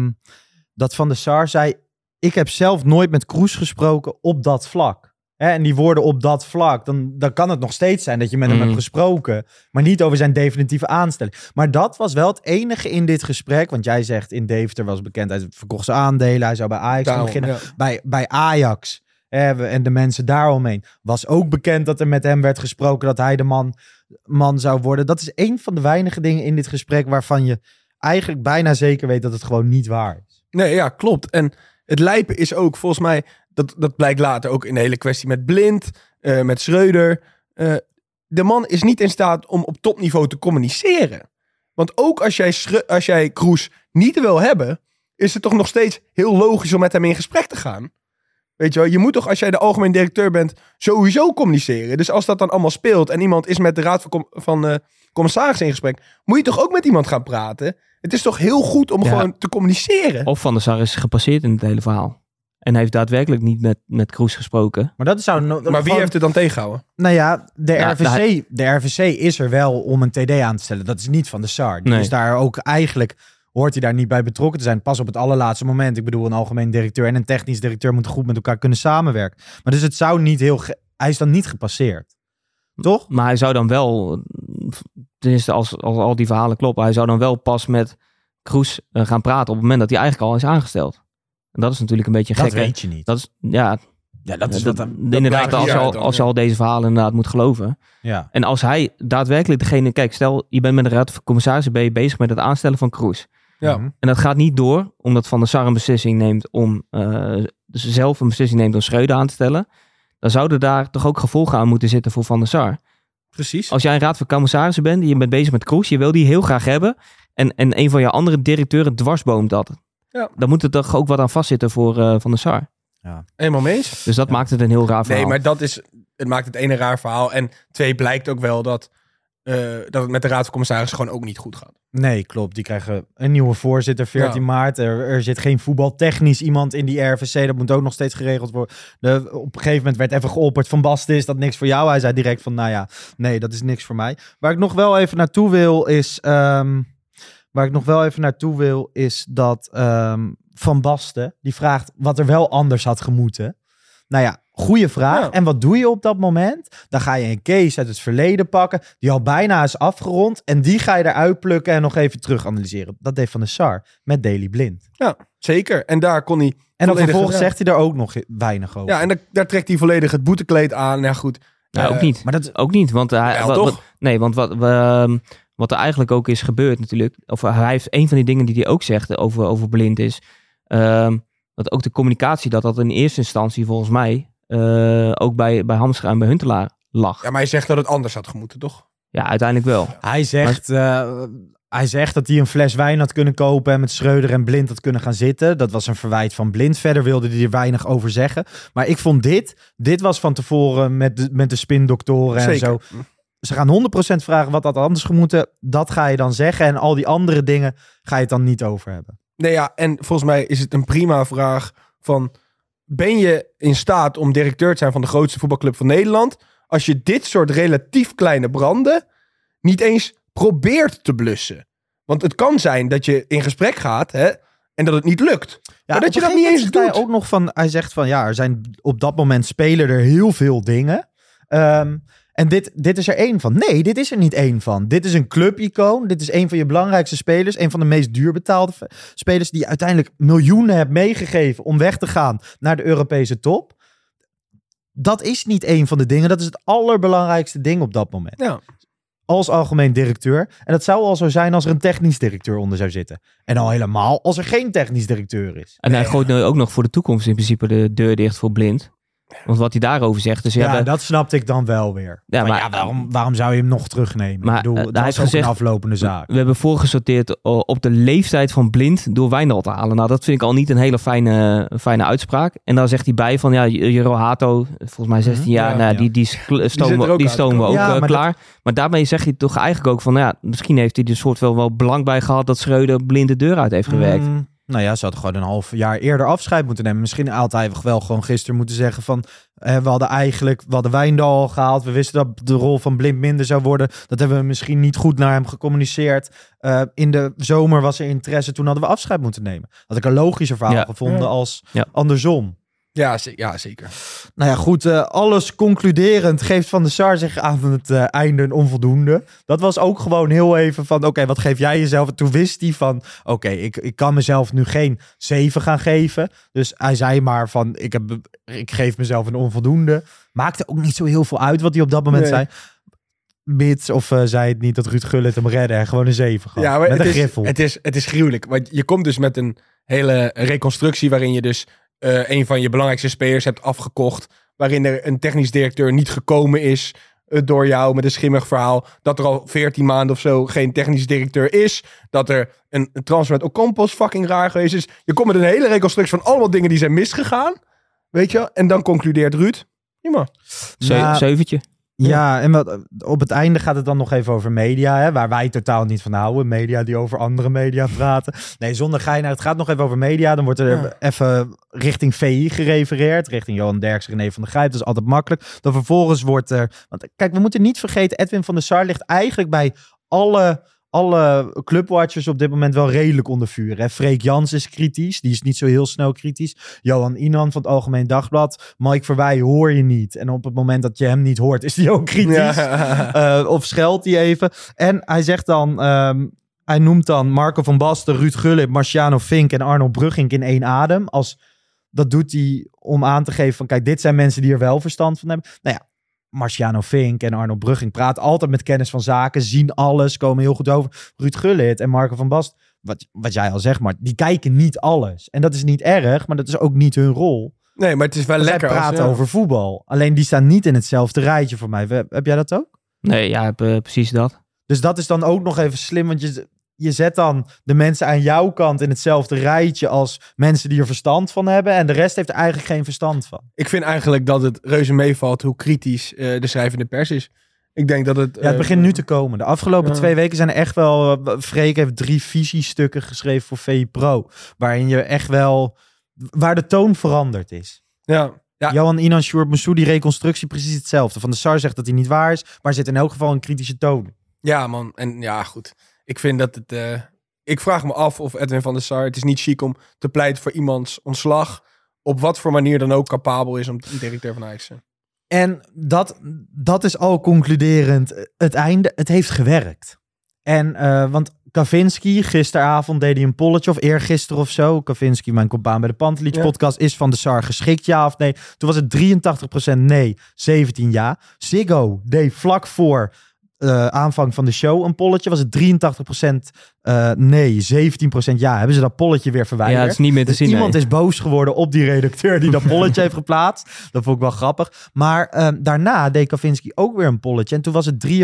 dat Van der Sar zei, ik heb zelf nooit met Kroes gesproken op dat vlak. En die woorden op dat vlak, dan kan het nog steeds zijn dat je met hem hebt gesproken, maar niet over zijn definitieve aanstelling. Maar dat was wel het enige in dit gesprek, want jij zegt in Deventer was bekend, hij verkocht zijn aandelen, hij zou bij Ajax gaan beginnen. Ja. Bij Ajax en de mensen daaromheen was ook bekend dat er met hem werd gesproken dat hij de man zou worden. Dat is een van de weinige dingen in dit gesprek waarvan je eigenlijk bijna zeker weet dat het gewoon niet waar is. Nee, ja, klopt. En het lijpen is ook volgens mij, dat blijkt later ook in de hele kwestie met Blind, met Schreuder. De man is niet in staat om op topniveau te communiceren. Want ook als jij Kroes niet wil hebben, is het toch nog steeds heel logisch om met hem in gesprek te gaan. Weet je wel, je moet toch, als jij de algemeen directeur bent, sowieso communiceren. Dus als dat dan allemaal speelt en iemand is met de raad van commissaris in gesprek, moet je toch ook met iemand gaan praten? Het is toch heel goed om gewoon te communiceren? Of Van der Sar is gepasseerd in het hele verhaal. En hij heeft daadwerkelijk niet met Kroes gesproken. Maar dat zou maar wie heeft het dan tegengehouden? Nou ja, de RVC is er wel om een TD aan te stellen. Dat is niet Van der Sar. Die is daar ook eigenlijk, hoort hij daar niet bij betrokken te zijn. Pas op het allerlaatste moment. Ik bedoel, een algemeen directeur en een technisch directeur moeten goed met elkaar kunnen samenwerken. Maar dus het zou niet hij is dan niet gepasseerd. Toch? Maar hij zou dan wel, tenminste als al die verhalen kloppen, hij zou dan wel pas met Kroes gaan praten op het moment dat hij eigenlijk al is aangesteld. En dat is natuurlijk een beetje gek. Dat weet je niet. Dat is, dat is inderdaad, als je al deze verhalen inderdaad moet geloven. Ja. En als hij daadwerkelijk degene, kijk, stel je bent met de raad van commissarissen, ben je bezig met het aanstellen van Kroes. Ja. En dat gaat niet door, omdat Van der Sar een beslissing neemt om zelf een beslissing neemt om Schreuder aan te stellen. Dan zouden daar toch ook gevolgen aan moeten zitten voor Van der Sar. Precies. Als jij een raad van commissarissen bent, je bent bezig met Kroes, je wil die heel graag hebben. En een van je andere directeuren dwarsboomt dat. Ja. Dan moet er toch ook wat aan vastzitten voor Van der Sar. Ja. Helemaal mee eens. Dus dat maakt het een heel raar verhaal. Nee, maar het maakt het ene raar verhaal. En 2 blijkt ook wel dat het met de raad van commissarissen gewoon ook niet goed gaat. Nee, klopt. Die krijgen een nieuwe voorzitter 14 maart. Er zit geen voetbaltechnisch iemand in die RVC. Dat moet ook nog steeds geregeld worden. Op een gegeven moment werd even geopperd van Basten, is dat niks voor jou? Hij zei direct van, nou ja, nee, dat is niks voor mij. Waar ik nog wel even naartoe wil is dat Van Basten, die vraagt wat er wel anders had gemoeten. Nou ja, Goeie vraag. Ja. En wat doe je op dat moment? Dan ga je een case uit het verleden pakken, die al bijna is afgerond. En die ga je eruit plukken en nog even terug analyseren. Dat deed Van der Sar met Daley Blind. Ja, zeker. En daar kon hij... En dan vervolgens zegt hij er ook nog weinig over. Ja, en daar trekt hij volledig het boetekleed aan. Ja, goed. Ook niet. Maar dat ook niet. Want wat er eigenlijk ook is gebeurd natuurlijk. Of hij heeft een van die dingen die hij ook zegt over Blind is. Dat ook de communicatie, dat in eerste instantie volgens mij ook bij Hamstra en bij Huntelaar lag. Ja, maar hij zegt dat het anders had gemoeten, toch? Ja, uiteindelijk wel. Hij zegt dat hij een fles wijn had kunnen kopen en met Schreuder en Blind had kunnen gaan zitten. Dat was een verwijt van Blind. Verder wilde hij er weinig over zeggen. Maar ik vond dit was van tevoren met de spindoktoren en Zeker. zo. Ze gaan 100% vragen wat had anders gemoeten. Dat ga je dan zeggen. En al die andere dingen ga je het dan niet over hebben. Nee, ja, en volgens mij is het een prima vraag van... Ben je in staat om directeur te zijn van de grootste voetbalclub van Nederland... als je dit soort relatief kleine branden niet eens probeert te blussen? Want het kan zijn dat je in gesprek gaat en dat het niet lukt. Ja, maar dat je dat niet eens doet. Hij zegt van ja, er zijn op dat moment spelen er heel veel dingen. En dit is er één van. Nee, dit is er niet één van. Dit is een clubicoon. Dit is een van je belangrijkste spelers. Een van de meest duurbetaalde spelers die uiteindelijk miljoenen hebt meegegeven om weg te gaan naar de Europese top. Dat is niet één van de dingen. Dat is het allerbelangrijkste ding op dat moment. Ja. Als algemeen directeur. En dat zou al zo zijn als er een technisch directeur onder zou zitten. En al helemaal als er geen technisch directeur is. En hij gooit nu ook nog voor de toekomst in principe de deur dicht voor Blind. Want wat hij daarover zegt... Dus dat snapte ik dan wel weer. Ja, maar, waarom zou je hem nog terugnemen? Maar, ik bedoel, dat hij is heeft gezegd, een aflopende zaak. We hebben voorgesorteerd op de leeftijd van Blind door Wijndal te halen. Nou, dat vind ik al niet een hele fijne uitspraak. En dan zegt hij bij van, ja, Jero Hato, volgens mij 16 jaar, die stomen we ook klaar. Maar daarmee zeg je toch eigenlijk ook van, ja, misschien heeft hij er soort wel belang bij gehad dat Schreuder Blind de deur uit heeft gewerkt. Nou ja, ze hadden gewoon een half jaar eerder afscheid moeten nemen. Misschien had hij wel gewoon gisteren moeten zeggen van... we hadden Wijndal al gehaald. We wisten dat de rol van Blind minder zou worden. Dat hebben we misschien niet goed naar hem gecommuniceerd. In de zomer was er interesse. Toen hadden we afscheid moeten nemen. Had ik een logischer verhaal gevonden als andersom. Ja, zeker. Nou ja, goed. Alles concluderend geeft Van der Sar zich aan het einde een onvoldoende. Dat was ook gewoon heel even van... Oké, wat geef jij jezelf? En toen wist hij van... Oké, ik kan mezelf nu geen 7 gaan geven. Dus hij zei maar van... Ik geef mezelf een onvoldoende. Maakte ook niet zo heel veel uit wat hij op dat moment zei. Mits of zei het niet dat Ruud Gullit hem redde en gewoon een 7 gaf. Ja, maar met een griffel. Het is gruwelijk. Want je komt dus met een hele reconstructie waarin je dus... een van je belangrijkste spelers hebt afgekocht... waarin er een technisch directeur niet gekomen is... door jou met een schimmig verhaal... dat er al 14 maanden of zo geen technisch directeur is... dat er een transfer met Ocampos fucking raar geweest is. Je komt met een hele reconstructie van allemaal dingen die zijn misgegaan... weet je, en dan concludeert Ruud... Prima. 7'tje. Ja, en op het einde gaat het dan nog even over media, hè, waar wij totaal niet van houden. Media die over andere media praten. Nee, zonder gein. Het gaat nog even over media. Dan wordt er even richting VI gerefereerd. Richting Johan Derksen, René van der Gijp. Dat is altijd makkelijk. Dan vervolgens wordt er... Want kijk, we moeten niet vergeten, Edwin van der Sar ligt eigenlijk bij alle clubwatchers op dit moment wel redelijk onder vuur. Hè? Freek Jans is kritisch. Die is niet zo heel snel kritisch. Johan Inan van het Algemeen Dagblad. Mike Verwij hoor je niet. En op het moment dat je hem niet hoort, is hij ook kritisch. Ja. Of scheldt hij even. En hij zegt dan... hij noemt dan Marco van Basten, Ruud Gullit, Marciano Fink en Arnold Brugging in één adem. Dat doet hij om aan te geven van... Kijk, dit zijn mensen die er wel verstand van hebben. Nou ja. Marciano Fink en Arnold Brugging praten altijd met kennis van zaken, zien alles, komen heel goed over. Ruud Gullit en Marco van Basten, wat jij al zegt, maar die kijken niet alles. En dat is niet erg, maar dat is ook niet hun rol. Nee, maar het is wel lekker. Zij praten over voetbal. Alleen die staan niet in hetzelfde rijtje voor mij. Heb jij dat ook? Nee, ja, precies dat. Dus dat is dan ook nog even slim, want je zet dan de mensen aan jouw kant in hetzelfde rijtje als mensen die er verstand van hebben. En de rest heeft er eigenlijk geen verstand van. Ik vind eigenlijk dat het reuze meevalt hoe kritisch de schrijvende pers is. Ik denk dat het... het begint nu te komen. De afgelopen 2 weken zijn er echt wel... Freek heeft 3 visiestukken geschreven voor VI Pro. Waarin je echt wel... Waar de toon veranderd is. Ja. Johan Inan, Sjoerd Moussou, die reconstructie precies hetzelfde. Van der Sar zegt dat hij niet waar is. Maar er zit in elk geval een kritische toon. Ja, man. En ja, goed. Ik vind dat het... ik vraag me af of Edwin van der Sar... Het is niet chic om te pleiten voor iemands ontslag... op wat voor manier dan ook capabel is om directeur van Ajax te zijn. En dat is al concluderend het einde. Het heeft gewerkt. En want Kavinski, gisteravond deed hij een polletje, of eergisteren of zo. Kavinski, mijn compaan bij de Pantelic podcast, is Van de Sar geschikt, ja of nee? Toen was het 83% nee, 17 ja. Ziggo deed vlak voor aanvang van de show een polletje. Was het 83% nee, 17% ja. Hebben ze dat polletje weer verwijderd? Ja, het is niet meer te zien. Iemand is boos geworden op die redacteur die dat polletje heeft geplaatst. Dat vond ik wel grappig. Maar daarna deed Kavinski ook weer een polletje. En toen was het 53%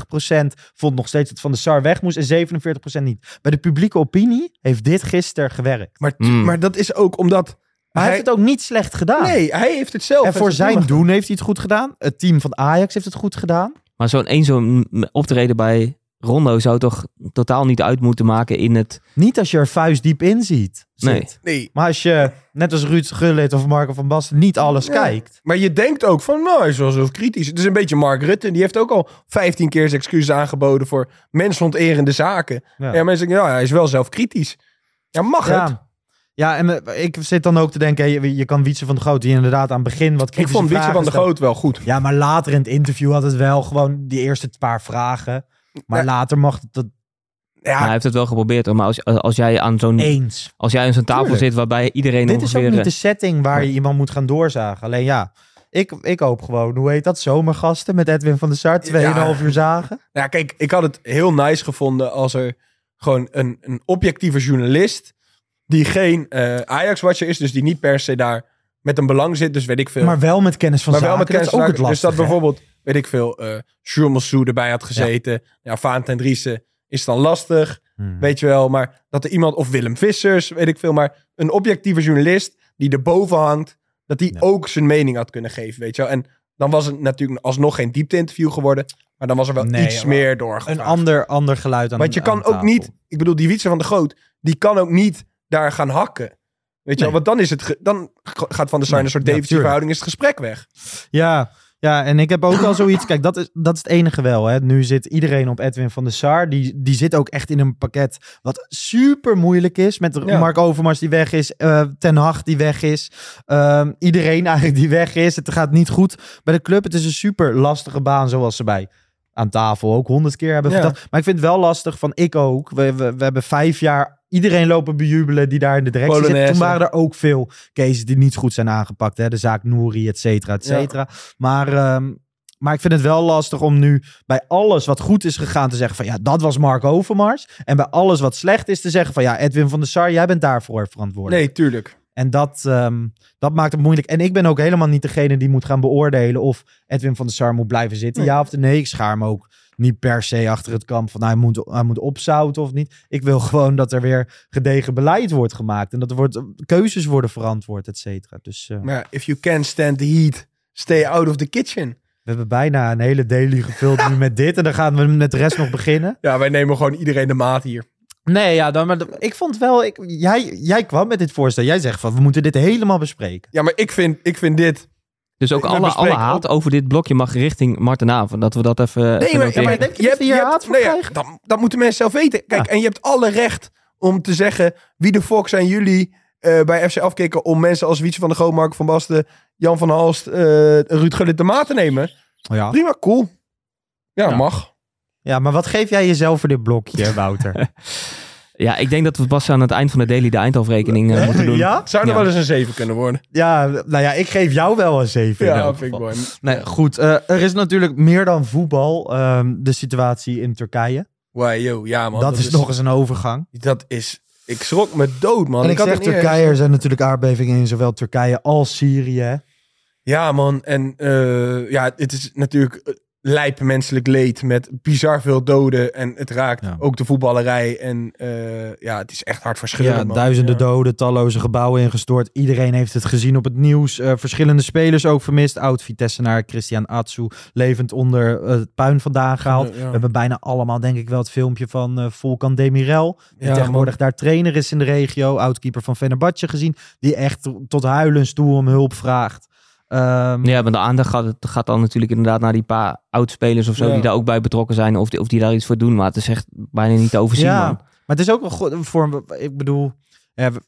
vond nog steeds dat Van de Sar weg moest en 47% niet. Bij de publieke opinie heeft dit gisteren gewerkt. Maar dat is ook omdat... Maar hij heeft het ook niet slecht gedaan. Nee, hij heeft het zelf. En voor zijn doen heeft hij het goed gedaan. Het team van Ajax heeft het goed gedaan. Maar zo'n optreden bij Rondo zou toch totaal niet uit moeten maken in het... Niet als je er vuistdiep in ziet. Nee. Maar als je, net als Ruud Gullit of Marco van Basten, niet alles kijkt. Maar je denkt ook van, nou, hij is wel zo kritisch. Het is een beetje Mark Rutte. Die heeft ook al 15 keer zijn excuses aangeboden voor mensonterende zaken. Ja. En mensen denken, ja, hij is wel zelf kritisch. Ja, mag het? Ja, en ik zit dan ook te denken, je kan Wietse van de Groot, die inderdaad aan het begin wat kritische vragen... Ik vond Wietse van de Groot wel goed. Ja, maar later in het interview had het wel gewoon die eerste paar vragen. Maar later mag het... Ja, hij heeft het wel geprobeerd, maar als jij aan zo'n... Als jij aan zo'n tafel zit waarbij iedereen Dit is ook niet de setting waar je iemand moet gaan doorzagen. Alleen ja, ik hoop gewoon, hoe heet dat? Zomergasten met Edwin van der Sar, 2,5 uur zagen. Ja, kijk, ik had het heel nice gevonden als er gewoon een objectieve journalist... die geen Ajax-watcher is, dus die niet per se daar met een belang zit, dus weet ik veel. Maar wel met kennis van zaken, dat is ook het lastige. Dus dat bijvoorbeeld, weet ik veel, Jules Massou erbij had gezeten. Ja, Valentijn Driessen is dan lastig, weet je wel. Maar dat er iemand, of Willem Vissers, weet ik veel. Maar een objectieve journalist die erboven hangt, dat die ook zijn mening had kunnen geven, weet je wel. En dan was het natuurlijk alsnog geen diepte-interview geworden. Maar dan was er wel iets meer doorgevraagd. Een ander geluid aan. Want je kan ook niet, ik bedoel, die Wietse van de Groot, die kan ook niet daar gaan hakken. Weet je wel, want dan is het dan gaat Van der Sar een soort defensieve verhouding, is het gesprek weg. Ja, en ik heb ook wel zoiets. Kijk, dat is het enige wel. Hè. Nu zit iedereen op Edwin van der Sar. Die zit ook echt in een pakket wat super moeilijk is. Met Mark Overmars die weg is. Ten Hag die weg is. Iedereen eigenlijk die weg is. Het gaat niet goed bij de club. Het is een super lastige baan, zoals ze bij aan tafel ook 100 keer hebben verteld. Maar ik vind het wel lastig van ik ook. We hebben 5 jaar iedereen lopen bejubelen die daar in de directie zit. Toen waren er ook veel cases die niet goed zijn aangepakt. Hè? De zaak Nouri, et cetera, et cetera. Ja. Maar ik vind het wel lastig om nu bij alles wat goed is gegaan te zeggen van ja, dat was Mark Overmars. En bij alles wat slecht is te zeggen van ja, Edwin van der Sar, jij bent daarvoor verantwoordelijk. Nee, tuurlijk. En dat maakt het moeilijk. En ik ben ook helemaal niet degene die moet gaan beoordelen of Edwin van der Sar moet blijven zitten. Ja of nee. Ik schaar me ook niet per se achter het kamp van hij moet opzouten of niet. Ik wil gewoon dat er weer gedegen beleid wordt gemaakt. En dat er keuzes worden verantwoord, et cetera. Dus, maar if you can't stand the heat, stay out of the kitchen. We hebben bijna een hele daily gevuld nu met dit. En dan gaan we met de rest nog beginnen. Ja, wij nemen gewoon iedereen de maat hier. Nee, ja, maar ik vond wel... Jij kwam met dit voorstel. Jij zegt van, we moeten dit helemaal bespreken. Ja, maar ik vind dit... Dus ook alle haat over dit blokje mag richting Marten Aven. Dat we dat even... Nee, maar denk je hier haat voor krijgen? Dat moeten mensen zelf weten. Kijk, en je hebt alle recht om te zeggen... Wie de fuck zijn jullie bij FC Afkikken... om mensen als Wietse van de Groot, Marco van Basten... Jan van Halst, Ruud Gullit de maat te nemen. Ja. Prima, cool. Ja, mag. Ja, maar wat geef jij jezelf voor dit blokje, Wouter? Ja, ik denk dat we pas aan het eind van de daily de eindafrekening moeten doen. Ja? Zou er wel eens een 7 kunnen worden? Ja, nou ja, ik geef jou wel een 7. Ja, vind ik mooi. Nee, goed, er is natuurlijk meer dan voetbal de situatie in Turkije. Wow, yo, ja man. Dat is nog eens een overgang. Dat is... Ik schrok me dood, man. En ik zeg Turkije, er zijn natuurlijk aardbevingen in zowel Turkije als Syrië. Ja, man. En het is natuurlijk... lijp menselijk leed met bizar veel doden. En het raakt ook de voetballerij. En het is echt hartverscheurend. Ja, duizenden doden, talloze gebouwen ingestort. Iedereen heeft het gezien op het nieuws. Verschillende spelers ook vermist. Oud-Vitessenaar Christian Atsu levend onder het puin vandaan gehaald. We hebben bijna allemaal, denk ik wel, het filmpje van Volkan Demirel. Die tegenwoordig daar trainer is in de regio. Oudkeeper van Fenerbahce gezien. Die echt tot huilens toe om hulp vraagt. Maar de aandacht gaat dan natuurlijk inderdaad naar die paar oudspelers of zo die daar ook bij betrokken zijn of die daar iets voor doen. Maar het is echt bijna niet te overzien, man. Maar het is ook wel goed voor, ik bedoel,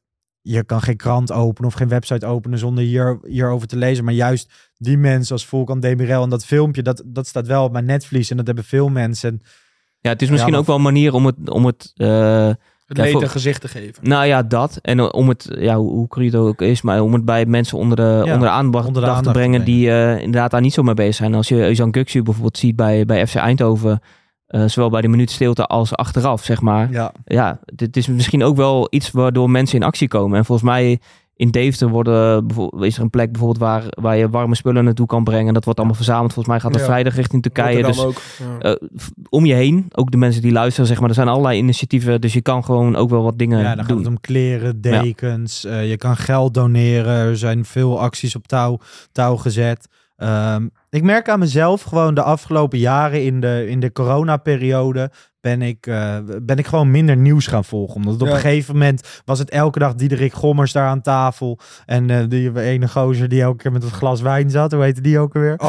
je kan geen krant openen of geen website openen zonder hierover te lezen. Maar juist die mensen als Volkan Demirel en dat filmpje, dat staat wel op mijn netvlies en dat hebben veel mensen. Ja, het is misschien ook wel een manier om het het leed een gezicht te geven. Nou ja, dat. En om het, hoe cru het ook is, maar om het bij mensen onder de aandacht te brengen die inderdaad daar niet zo mee bezig zijn. Als je Özcan Gökçü bijvoorbeeld ziet bij FC Eindhoven, zowel bij de minuut stilte als achteraf, zeg maar. Ja, dit is misschien ook wel iets waardoor mensen in actie komen. En volgens mij in Deventer is er een plek bijvoorbeeld waar je warme spullen naartoe kan brengen. Dat wordt allemaal verzameld. Volgens mij gaat dat vrijdag richting Turkije. Dus ook, om je heen, ook de mensen die luisteren, zeg maar, er zijn allerlei initiatieven. Dus je kan gewoon ook wel wat dingen doen. Ja, dan gaat het om kleren, dekens. Je kan geld doneren. Er zijn veel acties op touw gezet. Ik merk aan mezelf gewoon de afgelopen jaren in de coronaperiode ben ik gewoon minder nieuws gaan volgen. Omdat op een gegeven moment was het elke dag Diederik Gommers daar aan tafel. En die ene gozer die elke keer met het glas wijn zat. Hoe heette die ook alweer?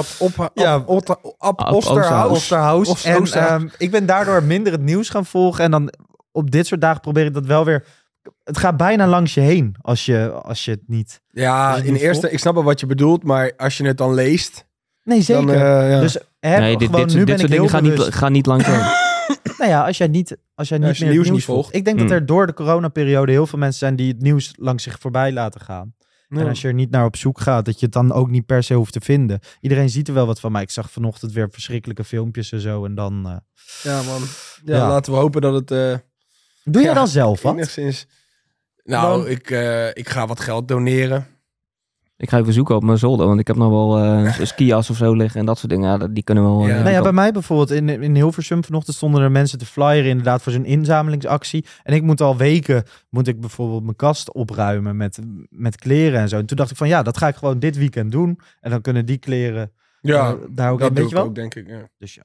Osterhaus. En ik ben daardoor minder het nieuws gaan volgen. En dan op dit soort dagen probeer ik dat wel weer. Het gaat bijna langs je heen als je het niet. Ja, in eerste, ik snap wel wat je bedoelt, maar als je het dan leest. Nee, zeker. Dan, dus dit soort dingen gaan niet langs je heen. Nou ja, als jij niet meer het nieuws volgt. Ik denk dat er door de coronaperiode heel veel mensen zijn die het nieuws langs zich voorbij laten gaan. Ja. En als je er niet naar op zoek gaat, dat je het dan ook niet per se hoeft te vinden. Iedereen ziet er wel wat van, maar ik zag vanochtend weer verschrikkelijke filmpjes en zo. En dan... Ja, man. Ja, laten we hopen dat het... Doe je dan zelf wat? Enigszins... Nou, ik ga wat geld doneren. Ik ga even zoeken op mijn zolder, want ik heb nog wel skias of zo liggen en dat soort dingen. Ja, die kunnen wel... bij mij bijvoorbeeld in Hilversum vanochtend stonden er mensen te flyeren inderdaad voor zo'n inzamelingsactie. En ik moet al weken, bijvoorbeeld mijn kast opruimen met kleren en zo. En toen dacht ik van dat ga ik gewoon dit weekend doen. En dan kunnen die kleren daar ook dat in. Doe weet je wel? Ook, denk ik. Ja. Dus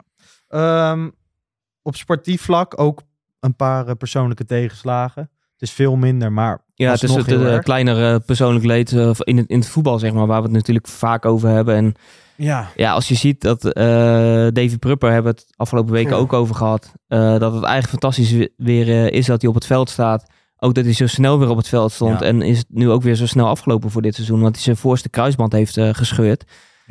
op sportief vlak ook een paar persoonlijke tegenslagen. Het is veel minder, maar... Ja, het is het kleinere persoonlijk leed in het voetbal, zeg maar, waar we het natuurlijk vaak over hebben. En ja, als je ziet dat Davy Prupper, hebben we het afgelopen weken ook over gehad, dat het eigenlijk fantastisch weer is dat hij op het veld staat. Ook dat hij zo snel weer op het veld stond. Ja. En is het nu ook weer zo snel afgelopen voor dit seizoen, want hij zijn voorste kruisband heeft gescheurd.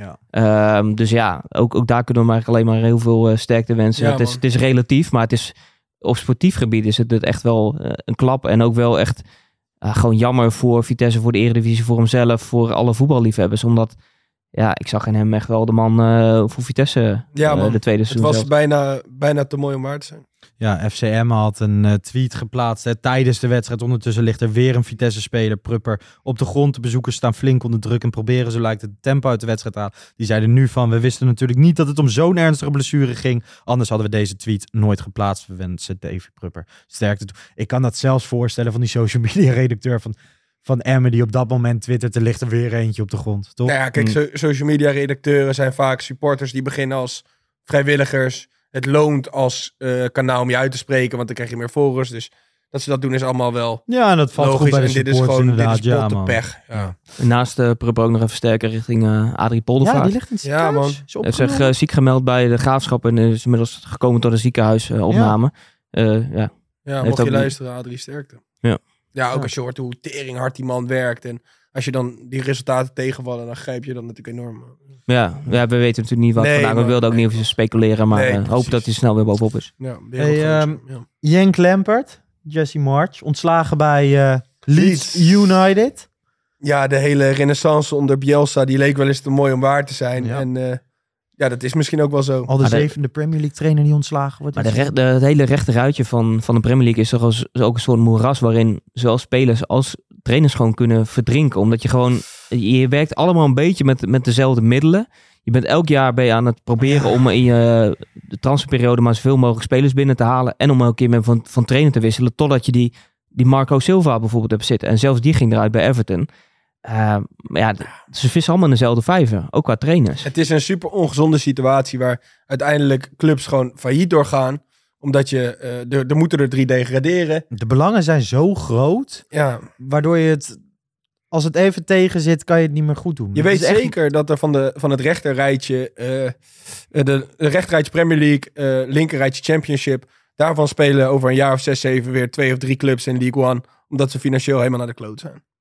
Ja. Dus ja, ook daar kunnen we eigenlijk alleen maar heel veel sterkte wensen. Ja, het is relatief, maar het is... Op sportief gebied is het echt wel een klap. En ook wel echt gewoon jammer voor Vitesse, voor de Eredivisie, voor hemzelf, voor alle voetballiefhebbers. Omdat, ik zag in hem echt wel de man voor Vitesse de tweede seizoen. Het was bijna te mooi om waar te zijn. Ja, FCM had een tweet geplaatst tijdens de wedstrijd. Ondertussen ligt er weer een Vitesse-speler, Prupper, op de grond. De bezoekers staan flink onder druk en proberen, zo lijkt het, tempo uit de wedstrijd te halen. Die zeiden nu van, we wisten natuurlijk niet dat het om zo'n ernstige blessure ging. Anders hadden we deze tweet nooit geplaatst. We wensen Davy Prupper sterkte toe. Ik kan dat zelfs voorstellen van die social media redacteur van Emmen, die op dat moment twittert, er ligt er weer eentje op de grond, toch? Nou ja, kijk, social media redacteuren zijn vaak supporters die beginnen als vrijwilligers. Het loont als kanaal om je uit te spreken, want dan krijg je meer volgers. Dus dat ze dat doen is allemaal wel en dat valt logisch. Goed bij de en dit is gewoon inderdaad. Pech. Ja. Naast Prupper ook nog even sterker richting Adrie Poldervaart. Ja, die ligt in het ziekenhuis. Hij heeft zich ziek gemeld bij de Graafschap en is inmiddels gekomen tot een ziekenhuisopname. Mocht je luisteren, Adrie, sterkte. Ja, ook als je hoort hoe teringhard die man werkt. En als je dan die resultaten tegenvallen, dan grijp je dan natuurlijk enorm. Ja, we weten natuurlijk niet wat vandaan. We wilden ook niet over speculeren, maar hopen dat hij snel weer bovenop is. Ja, Henk Lampert, Jesse March, ontslagen bij Leeds United. Ja, de hele renaissance onder Bielsa, die leek wel eens te mooi om waar te zijn. Ja. En dat is misschien ook wel zo. Al de 7e Premier League trainer die ontslagen wordt. Maar het hele rechterruitje van de Premier League is toch ook een soort moeras waarin zowel spelers als trainers gewoon kunnen verdrinken. Omdat je gewoon, je werkt allemaal een beetje met dezelfde middelen. Je bent elk jaar aan het proberen om in de transferperiode maar zoveel mogelijk spelers binnen te halen. En om elke keer van trainer te wisselen. Totdat je die Marco Silva bijvoorbeeld hebt zitten. En zelfs die ging eruit bij Everton. Ze vissen allemaal in dezelfde vijver, ook qua trainers. Het is een super ongezonde situatie waar uiteindelijk clubs gewoon failliet doorgaan. Omdat er moeten er 3 degraderen. De belangen zijn zo groot, waardoor je het, als het even tegen zit, kan je het niet meer goed doen. Je weet zeker dat er van het rechterrijtje, de rechterrijtje Premier League, linkerrijtje Championship, daarvan spelen over een jaar of 6, 7 weer 2 of 3 clubs in League One, omdat ze financieel helemaal naar de kloot zijn.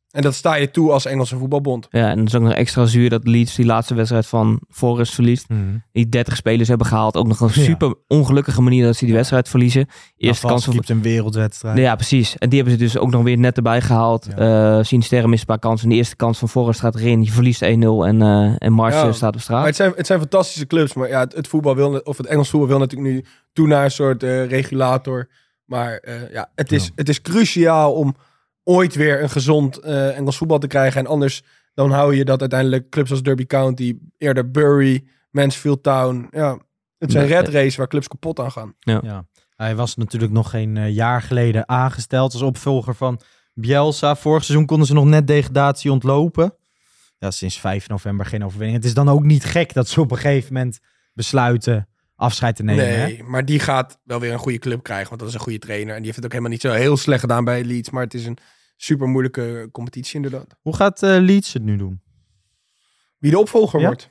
En dat sta je toe als Engelse voetbalbond. Ja, en dat is ook nog extra zuur dat Leeds die laatste wedstrijd van Forest verliest. Die 30 spelers hebben gehaald. Ook nog een super ongelukkige manier dat ze die wedstrijd verliezen. Eerste kans van een wereldwedstrijd. Ja, precies. En die hebben ze dus ook nog weer net erbij gehaald. Sinisterra mist een paar kansen. En de eerste kans van Forest gaat erin. Je verliest 1-0 en Martial staat op straat. Maar het zijn fantastische clubs. Maar ja, het Engels voetbal wil natuurlijk nu toe naar een soort regulator. Maar het is cruciaal om ooit weer een gezond Engels voetbal te krijgen. En anders dan hou je dat uiteindelijk clubs als Derby County, eerder Bury, Mansfield Town. Ja, het zijn red race waar clubs kapot aan gaan. Ja. Hij was natuurlijk nog geen jaar geleden aangesteld als opvolger van Bielsa. Vorig seizoen konden ze nog net degradatie ontlopen. Ja, sinds 5 november geen overwinning. Het is dan ook niet gek dat ze op een gegeven moment besluiten afscheid te nemen. Nee, maar die gaat wel weer een goede club krijgen, want dat is een goede trainer. En die heeft het ook helemaal niet zo heel slecht gedaan bij Leeds. Maar het is een super moeilijke competitie inderdaad. Hoe gaat Leeds het nu doen? Wie de opvolger wordt?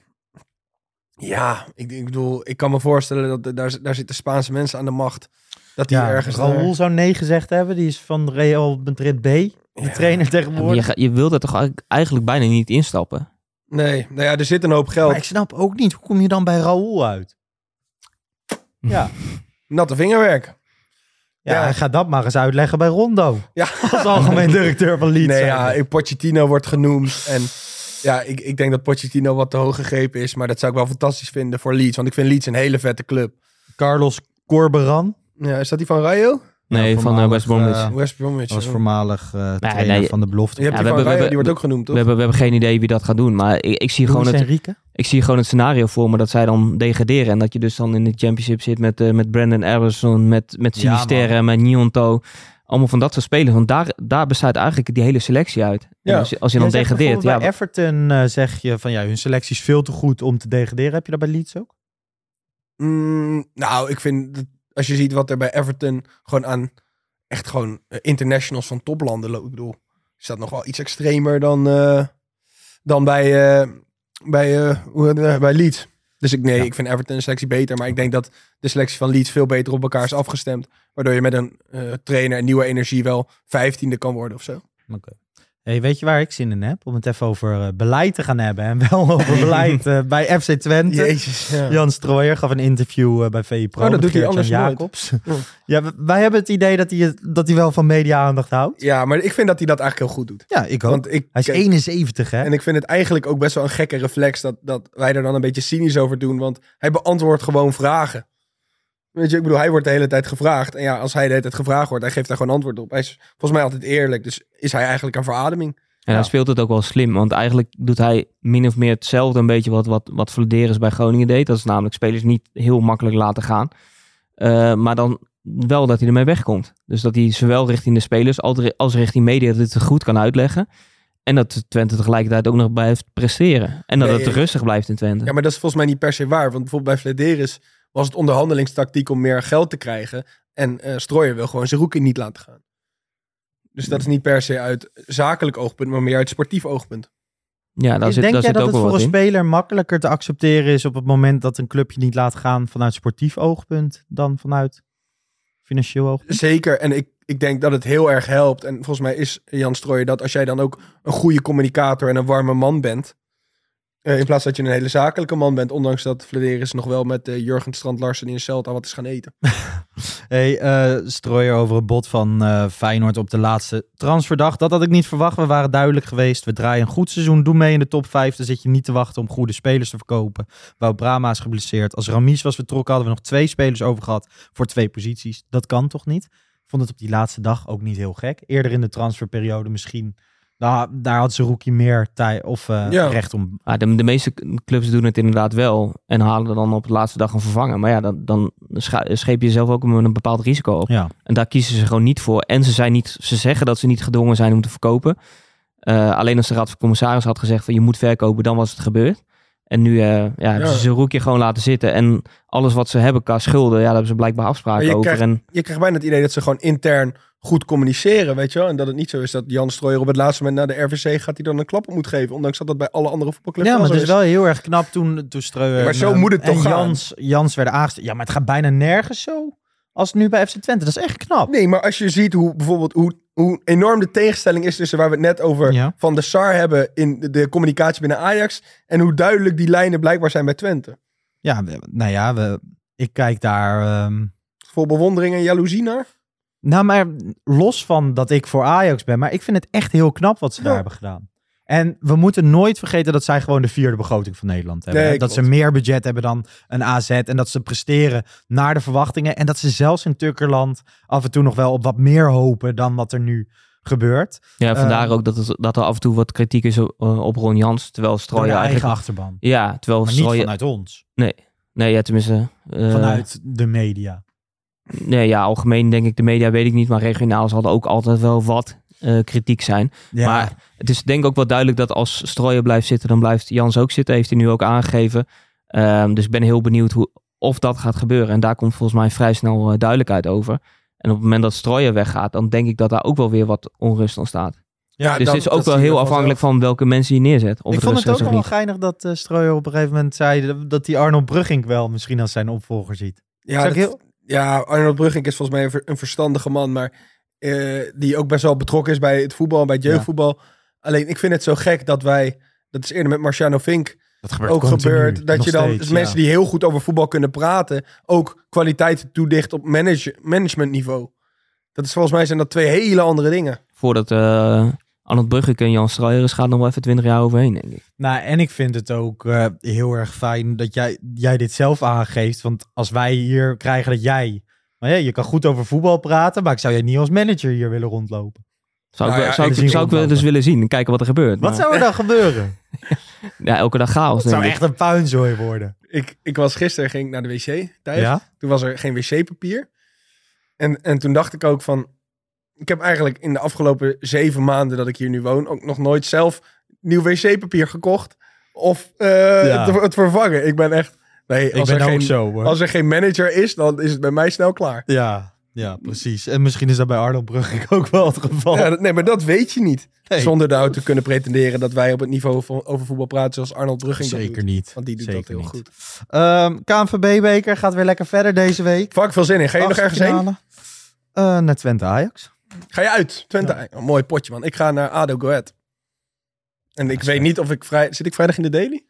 Ja, ik bedoel, ik kan me voorstellen dat daar zitten Spaanse mensen aan de macht. Dat die ergens... Raúl zou nee gezegd hebben. Die is van Real Madrid B. De trainer tegenwoordig. Je wilt er toch eigenlijk bijna niet instappen? Nee, nou ja, er zit een hoop geld. Maar ik snap ook niet, hoe kom je dan bij Raúl uit? Ja. Natte vingerwerk. Ja, hij gaat dat maar eens uitleggen bij Rondo. Ja. Als algemeen directeur van Leeds. Nee, ja, Pochettino wordt genoemd. En ja, ik denk dat Pochettino wat te hoog gegrepen is. Maar dat zou ik wel fantastisch vinden voor Leeds. Want ik vind Leeds een hele vette club. Carlos Corberan. Ja, is dat die van Rayo? Nee, van West Bromwich. West Bromwich. Was voormalig trainer van de belofte. Je hebt die van Rayo, die wordt ook genoemd, toch? We hebben geen idee wie dat gaat doen. Maar ik zie gewoon het scenario voor me dat zij dan degraderen. En dat je dus dan in de championship zit met Brandon Anderson, met Sinisterra, met Gnonto. Allemaal van dat soort spelers. Want daar bestaat eigenlijk die hele selectie uit. Ja. Als je dan degradeert. Bij Everton zeg je van hun selectie is veel te goed om te degraderen. Heb je dat bij Leeds ook? Nou, ik vind... Als je ziet wat er bij Everton gewoon aan echt gewoon internationals van toplanden loopt. Ik bedoel, is dat nog wel iets extremer dan bij Leeds. Dus ik vind Everton een selectie beter. Maar ik denk dat de selectie van Leeds veel beter op elkaar is afgestemd. Waardoor je met een trainer en nieuwe energie wel 15e kan worden of zo. Oké. Hey, weet je waar ik zin in heb? Om het even over beleid te gaan hebben. En wel over beleid bij FC Twente. Jezus, ja. Jan Strooijer gaf een interview bij VI Pro. Dat doet hij anders Jacobs. Ja, wij hebben het idee dat hij wel van media-aandacht houdt. Ja, maar ik vind dat hij dat eigenlijk heel goed doet. Ja, ik ook. Want hij is 71, hè? En ik vind het eigenlijk ook best wel een gekke reflex dat wij er dan een beetje cynisch over doen. Want hij beantwoordt gewoon vragen. Weet je, ik bedoel, hij wordt de hele tijd gevraagd. En ja, als hij de hele tijd gevraagd wordt, hij geeft daar gewoon antwoord op. Hij is volgens mij altijd eerlijk. Dus is hij eigenlijk een verademing. En hij speelt het ook wel slim. Want eigenlijk doet hij min of meer hetzelfde een beetje wat Vladeris bij Groningen deed. Dat is namelijk spelers niet heel makkelijk laten gaan. Maar dan wel dat hij ermee wegkomt. Dus dat hij zowel richting de spelers als richting media dat het goed kan uitleggen. En dat Twente tegelijkertijd ook nog blijft presteren. En dat het rustig blijft in Twente. Ja, maar dat is volgens mij niet per se waar. Want bijvoorbeeld bij Vladeris was het onderhandelingstactiek om meer geld te krijgen. En Strooijer wil gewoon zijn Rookie niet laten gaan. Dus dat is niet per se uit zakelijk oogpunt, maar meer uit sportief oogpunt. Ja, denk jij dat het voor een speler makkelijker te accepteren is op het moment dat een clubje niet laat gaan vanuit sportief oogpunt dan vanuit financieel oogpunt? Zeker. En ik denk dat het heel erg helpt. En volgens mij is Jan Strooijer dat als jij dan ook een goede communicator en een warme man bent. In plaats dat je een hele zakelijke man bent. Ondanks dat Vladeris nog wel met Jurgen Strand Larsen in Celta wat is gaan eten. Strooijer over het bod van Feyenoord op de laatste transferdag. Dat had ik niet verwacht. We waren duidelijk geweest. We draaien een goed seizoen. Doe mee in de top 5. Dan zit je niet te wachten om goede spelers te verkopen. Wout Brama is geblesseerd. Als Ramis was vertrokken hadden we nog 2 spelers over gehad voor 2 posities. Dat kan toch niet? Ik vond het op die laatste dag ook niet heel gek. Eerder in de transferperiode misschien... daar had ze Rookie meer tijd of recht om. De meeste clubs doen het inderdaad wel. En halen er dan op de laatste dag een vervanger. Maar ja, dan scheep je jezelf ook een bepaald risico op. Ja. En daar kiezen ze gewoon niet voor. En ze zeggen dat ze niet gedwongen zijn om te verkopen. Alleen als de raad van commissaris had gezegd van je moet verkopen, dan was het gebeurd. En nu hebben ze zijn Rookie gewoon laten zitten. En alles wat ze hebben qua schulden, daar hebben ze blijkbaar afspraken over. Je krijgt bijna het idee dat ze gewoon intern goed communiceren, weet je wel. En dat het niet zo is dat Jan Strooijer op het laatste moment naar de RVC gaat hij dan een klap op moet geven. Ondanks dat bij alle andere voetbalclubs maar het is wel heel erg knap toen Strooijer maar zo moet het toch gaan. Jans werden aangesteld. Ja, maar het gaat bijna nergens zo. als nu bij FC Twente. Dat is echt knap. Nee, maar als je ziet hoe enorm de tegenstelling is tussen waar we het net over Van der Sar hebben in de communicatie binnen Ajax en hoe duidelijk die lijnen blijkbaar zijn bij Twente. Ja, ik kijk daar... Vol bewondering en jaloezie naar? Nou, maar los van dat ik voor Ajax ben, maar ik vind het echt heel knap wat ze daar hebben gedaan. En we moeten nooit vergeten dat zij gewoon de 4e begroting van Nederland hebben. Nee, dat ze meer budget hebben dan een AZ en dat ze presteren naar de verwachtingen. En dat ze zelfs in Tukkerland af en toe nog wel op wat meer hopen dan wat er nu gebeurt. Ja, vandaar ook dat er af en toe wat kritiek is op Ron Jans. Terwijl Strooijer eigenlijk... eigen achterban. Ja, terwijl maar niet vanuit ons. Nee, ja, tenminste... vanuit de media. Nee, ja, algemeen denk ik de media weet ik niet. Maar regionaal zal er ook altijd wel wat kritiek zijn. Ja. Maar het is denk ik ook wel duidelijk dat als Strooijer blijft zitten, dan blijft Jans ook zitten. Heeft hij nu ook aangegeven. Dus ik ben heel benieuwd of dat gaat gebeuren. En daar komt volgens mij vrij snel duidelijkheid over. En op het moment dat Strooijer weggaat, dan denk ik dat daar ook wel weer wat onrust ontstaat. Ja, dus het is ook wel heel afhankelijk van welke mensen je neerzet. Ik vond het ook wel geinig dat Strooijer op een gegeven moment zei dat hij Arnold Bruggink wel misschien als zijn opvolger ziet. Ja, Arnold Bruggink is volgens mij een verstandige man, maar die ook best wel betrokken is bij het voetbal en bij het jeugdvoetbal. Alleen ik vind het zo gek dat is eerder met Marciano Vink ook gebeurd, dat je dan steeds, mensen die heel goed over voetbal kunnen praten, ook kwaliteit toedicht op managementniveau. Dat is volgens mij zijn dat 2 hele andere dingen. Voordat Arnold Bruggink en Jan Strooijer gaat nog wel even 20 jaar overheen, denk ik. Nou, en ik vind het ook heel erg fijn dat jij dit zelf aangeeft. Want als wij hier krijgen dat jij... Maar je kan goed over voetbal praten, maar ik zou jij niet als manager hier willen rondlopen. Zou ik wel dus willen zien. Kijken wat er gebeurt. Wat zou er dan gebeuren? Ja, elke dag chaos. Het zou echt een puinzooi worden. Ik was gisteren, ging naar de wc thuis. Ja? Toen was er geen wc-papier. En toen dacht ik ook van... Ik heb eigenlijk in de afgelopen 7 maanden dat ik hier nu woon... ook nog nooit zelf nieuw wc-papier gekocht. Of het vervangen. Ik ben echt... Nee, als er geen manager is, dan is het bij mij snel klaar. Ja, precies. En misschien is dat bij Arnold Bruggink ook wel het geval. Ja, nee, maar dat weet je niet. Nee. Zonder nou te kunnen pretenderen dat wij op het niveau over voetbal praten zoals Arnold Bruggink. Zeker niet. Want die doet dat heel goed. KNVB-beker gaat weer lekker verder deze week. Fuck, veel zin in. Ga je nog ergens heen? Naar Twente Ajax. Ga je uit? Twente Ajax. Mooi potje, man. Ik ga naar ADO Go Ahead. En ik weet niet of ik zit ik vrijdag in de daily?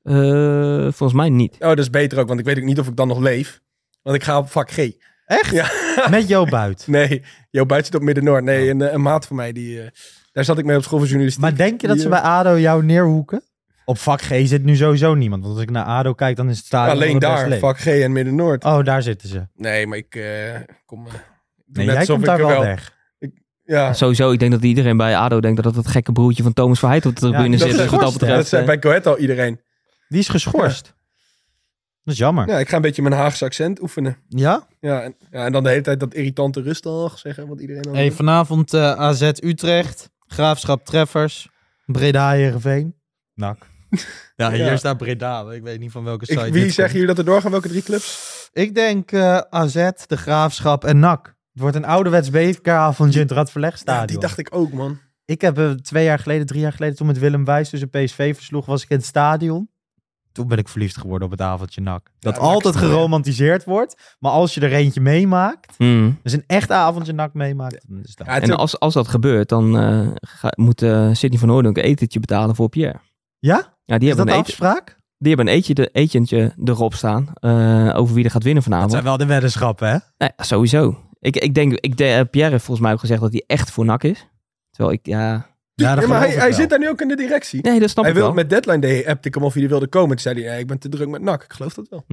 Volgens mij niet. Oh, dat is beter ook, want ik weet ook niet of ik dan nog leef. Want ik ga op vak G. Echt? Ja. Met Jo Buit? Nee, Jo Buit zit op Midden-Noord. Nee, een maat van mij, daar zat ik mee op school voor journalistiek. Maar denk je dat ze bij ADO jou neerhoeken? Op vak G zit nu sowieso niemand. Want als ik naar ADO kijk, dan is het stadion alleen daar, vak G en Midden-Noord. Oh, daar zitten ze. Nee, maar ik kom... Nee, jij komt daar wel weg. Ja. Sowieso, ik denk dat iedereen bij ADO denkt dat het gekke broertje van Thomas Verheid op de tribune zit. Dus wat dat betreft, dat bij Go Ahead al iedereen. Die is geschorst. Ja. Dat is jammer. Ja, ik ga een beetje mijn Haagse accent oefenen. Ja? Ja, en dan de hele tijd dat irritante rustig zeggen wat iedereen al vanavond AZ Utrecht, Graafschap Treffers, Breda Heerenveen, NAC. Ja, hier staat Breda. Ik weet niet van welke site. Wie zeggen jullie dat er doorgaan? Welke 3 clubs? Ik denk AZ, de Graafschap en NAC. Het wordt een ouderwets bekeravondje in het Radverlegstadion. Ja, die dacht ik ook, man. Ik heb 3 jaar geleden, toen met Willem Wijs tussen PSV versloeg, was ik in het stadion. Toen ben ik verliefd geworden op het avondje NAC. Dat altijd geromantiseerd wordt. Maar als je er eentje meemaakt, dus een echt avondje NAC meemaakt. Dus ja, en als dat gebeurt, dan moet Sidney van Hooydonk een etentje betalen voor Pierre. Ja? Ja, die is dat een afspraak? Die hebben een etentje erop staan over wie er gaat winnen vanavond. Dat zijn wel de weddenschappen, hè? Nee, sowieso. Ik denk, Pierre heeft volgens mij ook gezegd dat hij echt voor NAC is. Terwijl maar hij zit daar nu ook in de directie. Nee, dat snap ik wel. Met Deadline Day appte ik hem of hij wilde komen. Toen zei hij, ik ben te druk met NAC. Ik geloof dat wel.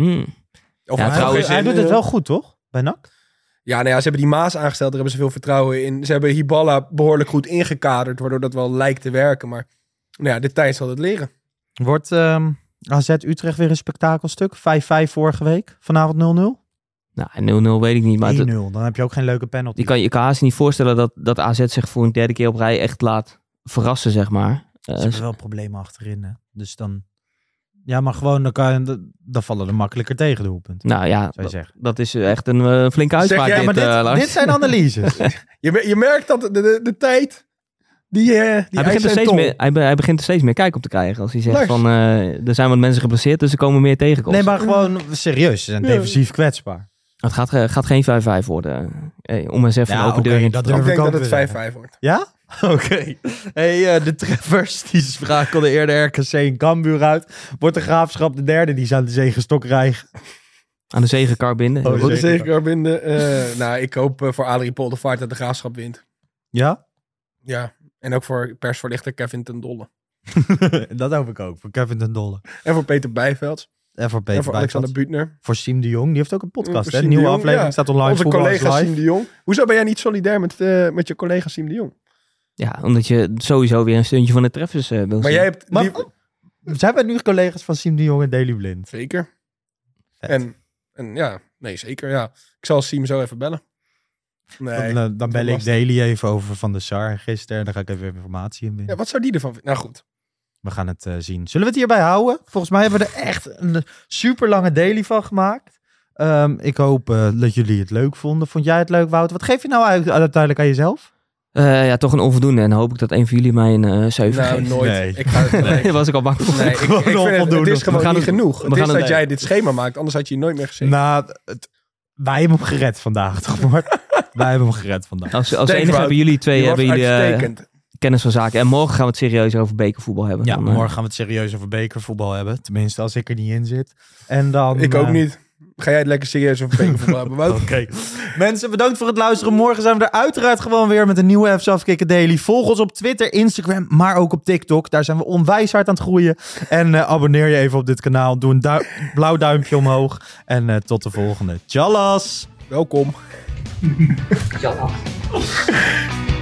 Hij doet het wel goed, toch? Bij NAC? Ja, nou ja, ze hebben die Maas aangesteld. Daar hebben ze veel vertrouwen in. Ze hebben Hiballa behoorlijk goed ingekaderd. Waardoor dat wel lijkt te werken. Maar nou ja, de tijd zal het leren. Wordt AZ Utrecht weer een spektakelstuk? 5-5 vorige week. Vanavond 0-0? Nou, 0-0 weet ik niet. Maar 1-0, dan heb je ook geen leuke penalty. Je kan haast niet voorstellen dat AZ zich voor een 3e keer op rij echt laat verrassen, zeg maar. Ze hebben wel problemen achterin, hè? Dus dan... Ja, maar gewoon, dan vallen er makkelijker tegen de doelpunten. Nou ja, dat is echt een flinke uitspraak. Dit zijn analyses. je merkt dat de tijd... Hij begint er steeds meer kijk op te krijgen. Als hij zegt van, er zijn wat mensen geblesseerd, dus er komen meer tegenkomsten. Nee, maar gewoon serieus. Ze zijn defensief kwetsbaar. Het gaat geen 5-5 worden. Om eens even een open deur in te Ik denk dat het 5-5 wordt. Ja? Oké. Hey, de treffers die sprakelden eerder RKC en Cambuur uit. Wordt de Graafschap de derde die ze aan de zegenstok rijgen? Aan de zegenkar binden. De zegenkar binden. Ik hoop voor Adrie Poldervaart dat de Graafschap wint. Ja? Ja. En ook voor persvoorlichter Kevin ten Dolle. Dat hoop ik ook. Voor Kevin ten Dolle. En voor Peter Bijveld. En voor Alexander Buutner. Voor Siem de Jong. Die heeft ook een podcast. Een nieuwe aflevering staat online. Onze collega Siem de Jong. Hoezo ben jij niet solidair met je collega Siem de Jong? Ja, omdat je sowieso weer een steuntje van de treffers wil zien. Maar jij hebt... Zijn wij nu collega's van Siem de Jong en Daily Blind? Zeker. En ja, nee, zeker. Ja. Ik zal Siem zo even bellen. Nee, dan bel ik Daily even over Van de Sar gisteren. En dan ga ik even informatie in binnen. Ja, wat zou die ervan vinden? Nou goed. We gaan het zien. Zullen we het hierbij houden? Volgens mij hebben we er echt een super lange daily van gemaakt. Ik hoop dat jullie het leuk vonden. Vond jij het leuk, Wouter? Wat geef je nou uiteindelijk aan jezelf? Toch een onvoldoende. En dan hoop ik dat een van jullie mij een 7 geeft. Nooit. Nee. Ik ga het Daar was ik al bang voor. Nee, ik vind het is gewoon niet genoeg. Het is dat jij dit schema maakt. Anders had je nooit meer gezien. Nou, wij hebben hem gered vandaag, toch, Mart? Wij hebben hem gered vandaag. Als enige hebben jullie twee kennis van zaken. En morgen gaan we het serieus over bekervoetbal hebben. Ja, morgen gaan we het serieus over bekervoetbal hebben. Tenminste, als ik er niet in zit. En dan, ik ook niet. Ga jij het lekker serieus over bekervoetbal hebben, Wout? Oké. Mensen, bedankt voor het luisteren. Morgen zijn we er uiteraard gewoon weer met een nieuwe FC Afkikken Daily. Volg ons op Twitter, Instagram, maar ook op TikTok. Daar zijn we onwijs hard aan het groeien. En abonneer je even op dit kanaal. Doe een blauw duimpje omhoog. En tot de volgende. Tjallas! Welkom. Tjallas.